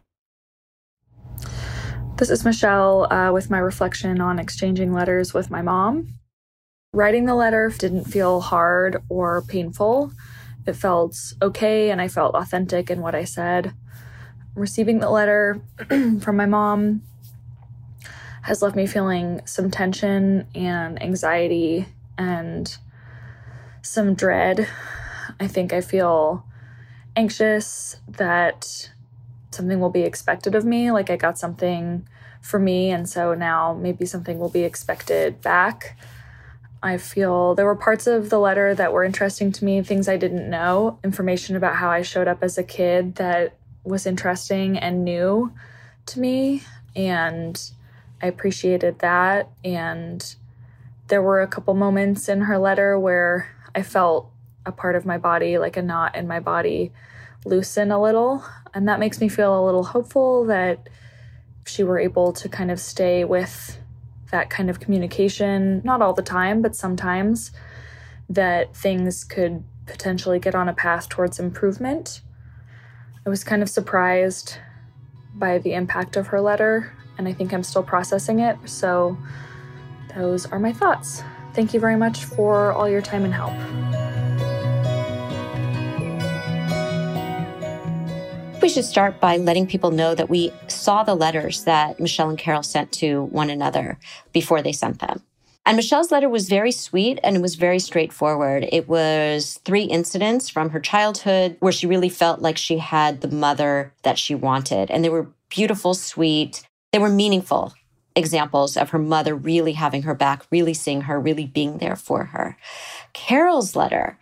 This is Michelle with my reflection on exchanging letters with my mom. Writing the letter didn't feel hard or painful. It felt okay, and I felt authentic in what I said. Receiving the letter from my mom has left me feeling some tension and anxiety and some dread. I think I feel anxious that something will be expected of me, like I got something for me, and so now maybe something will be expected back. I feel there were parts of the letter that were interesting to me, things I didn't know, information about how I showed up as a kid that was interesting and new to me, and I appreciated that. And there were a couple moments in her letter where I felt a part of my body, like a knot in my body, loosen a little. And that makes me feel a little hopeful that she were able to kind of stay with that kind of communication, not all the time, but sometimes, that things could potentially get on a path towards improvement. I was kind of surprised by the impact of her letter, and I think I'm still processing it. So those are my thoughts. Thank you very much for all your time and help. We should start by letting people know that we saw the letters that Michelle and Carol sent to one another before they sent them. And Michelle's letter was very sweet and it was very straightforward. It was 3 incidents from her childhood where she really felt like she had the mother that she wanted. And they were beautiful, sweet. They were meaningful examples of her mother really having her back, really seeing her, really being there for her. Carol's letter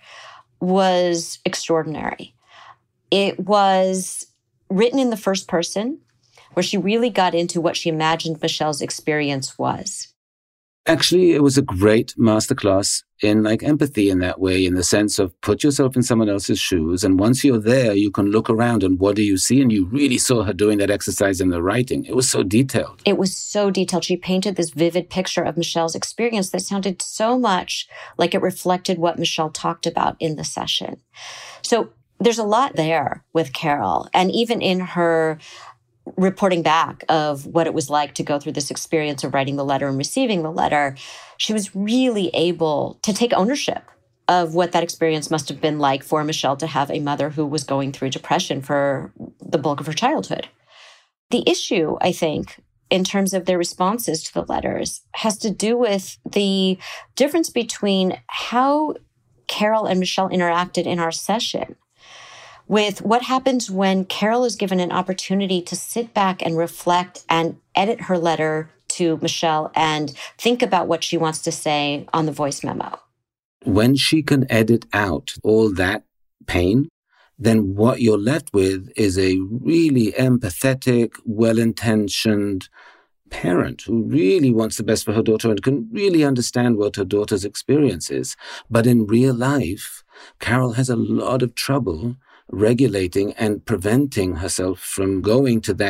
was extraordinary. It was written in the first person, where she really got into what she imagined Michelle's experience was. Actually, it was a great masterclass in empathy in that way, in the sense of put yourself in someone else's shoes. And once you're there, you can look around and what do you see? And you really saw her doing that exercise in the writing. It was so detailed. It was so detailed. She painted this vivid picture of Michelle's experience that sounded so much like it reflected what Michelle talked about in the session. So there's a lot there with Carol. And even in her reporting back of what it was like to go through this experience of writing the letter and receiving the letter, she was really able to take ownership of what that experience must have been like for Michelle to have a mother who was going through depression for the bulk of her childhood. The issue, I think, in terms of their responses to the letters has to do with the difference between how Carol and Michelle interacted in our session with what happens when Carol is given an opportunity to sit back and reflect and edit her letter to Michelle and think about what she wants to say on the voice memo. When she can edit out all that pain, then what you're left with is a really empathetic, well-intentioned parent who really wants the best for her daughter and can really understand what her daughter's experience is. But in real life, Carol has a lot of trouble regulating and preventing herself from going to that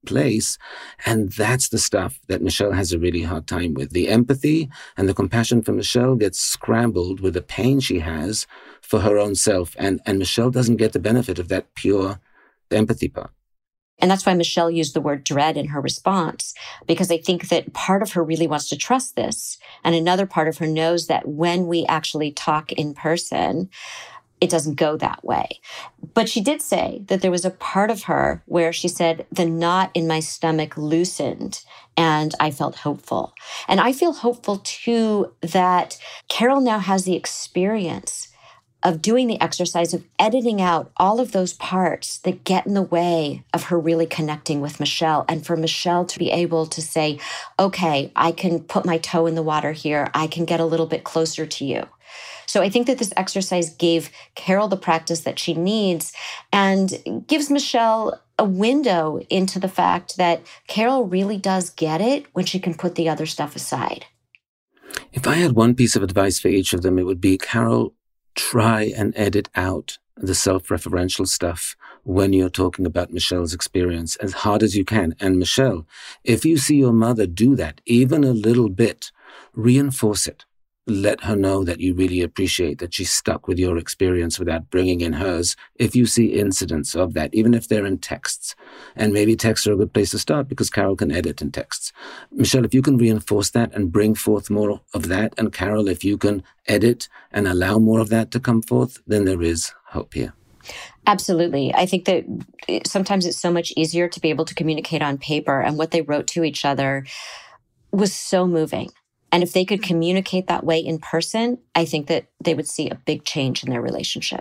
place. And that's the stuff that Michelle has a really hard time with. The empathy and the compassion for Michelle gets scrambled with the pain she has for her own self. And Michelle doesn't get the benefit of that pure empathy part. And that's why Michelle used the word dread in her response, because I think that part of her really wants to trust this. And another part of her knows that when we actually talk in person, it doesn't go that way. But she did say that there was a part of her where she said, the knot in my stomach loosened and I felt hopeful. And I feel hopeful too that Carol now has the experience of doing the exercise of editing out all of those parts that get in the way of her really connecting with Michelle. And for Michelle to be able to say, okay, I can put my toe in the water here. I can get a little bit closer to you. So I think that this exercise gave Carol the practice that she needs and gives Michelle a window into the fact that Carol really does get it when she can put the other stuff aside. If I had one piece of advice for each of them, it would be, Carol, try and edit out the self-referential stuff when you're talking about Michelle's experience as hard as you can. And Michelle, if you see your mother do that, even a little bit, reinforce it. Let her know that you really appreciate that she's stuck with your experience without bringing in hers. If you see incidents of that, even if they're in texts, and maybe texts are a good place to start because Carol can edit in texts. Michelle, if you can reinforce that and bring forth more of that, and Carol, if you can edit and allow more of that to come forth, then there is hope here. Absolutely. I think that sometimes it's so much easier to be able to communicate on paper, and what they wrote to each other was so moving. And if they could communicate that way in person, I think that they would see a big change in their relationship.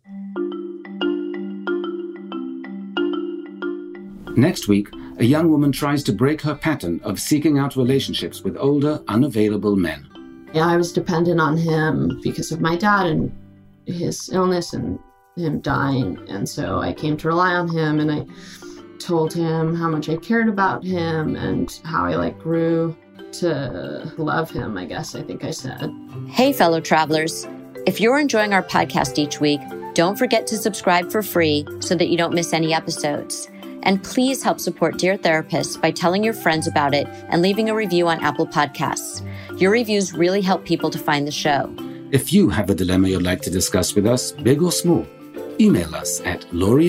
Next week, a young woman tries to break her pattern of seeking out relationships with older, unavailable men. Yeah, I was dependent on him because of my dad and his illness and him dying. And so I came to rely on him, and I told him how much I cared about him and how I grew to love him, I guess I think I said. Hey, fellow travelers. If you're enjoying our podcast each week, don't forget to subscribe for free so that you don't miss any episodes. And please help support Dear Therapist by telling your friends about it and leaving a review on Apple Podcasts. Your reviews really help people to find the show. If you have a dilemma you'd like to discuss with us, big or small, email us at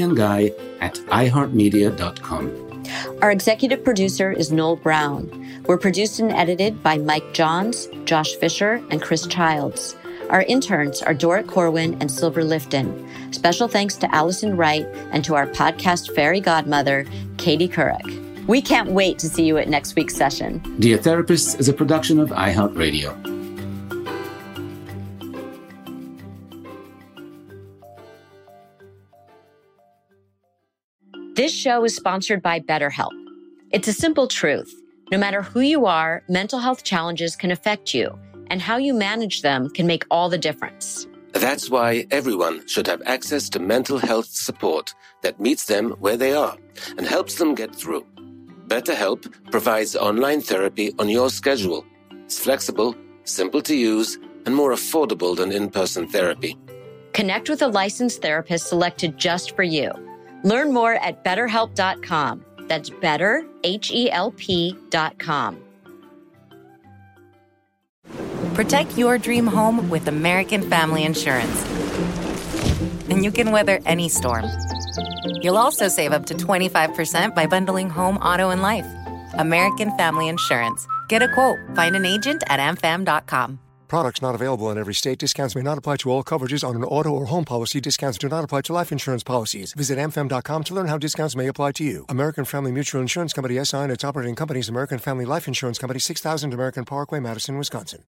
laurieandguy@iheartmedia.com. Our executive producer is Noel Brown. We're produced and edited by Mike Johns, Josh Fisher, and Chris Childs. Our interns are Dorrit Corwin and Silver Lifton. Special thanks to Allison Wright and to our podcast fairy godmother, Katie Couric. We can't wait to see you at next week's session. Dear Therapists is a production of iHeartRadio. This show is sponsored by BetterHelp. It's a simple truth. No matter who you are, mental health challenges can affect you, and how you manage them can make all the difference. That's why everyone should have access to mental health support that meets them where they are and helps them get through. BetterHelp provides online therapy on your schedule. It's flexible, simple to use, and more affordable than in-person therapy. Connect with a licensed therapist selected just for you. Learn more at BetterHelp.com. That's better, HELP.com. Protect your dream home with American Family Insurance. And you can weather any storm. You'll also save up to 25% by bundling home, auto, and life. American Family Insurance. Get a quote. Find an agent at amfam.com. Products not available in every state. Discounts may not apply to all coverages on an auto or home policy. Discounts do not apply to life insurance policies. Visit amfam.com to learn how discounts may apply to you. American Family Mutual Insurance Company, SI, and its operating companies, American Family Life Insurance Company, 6000 American Parkway, Madison, Wisconsin.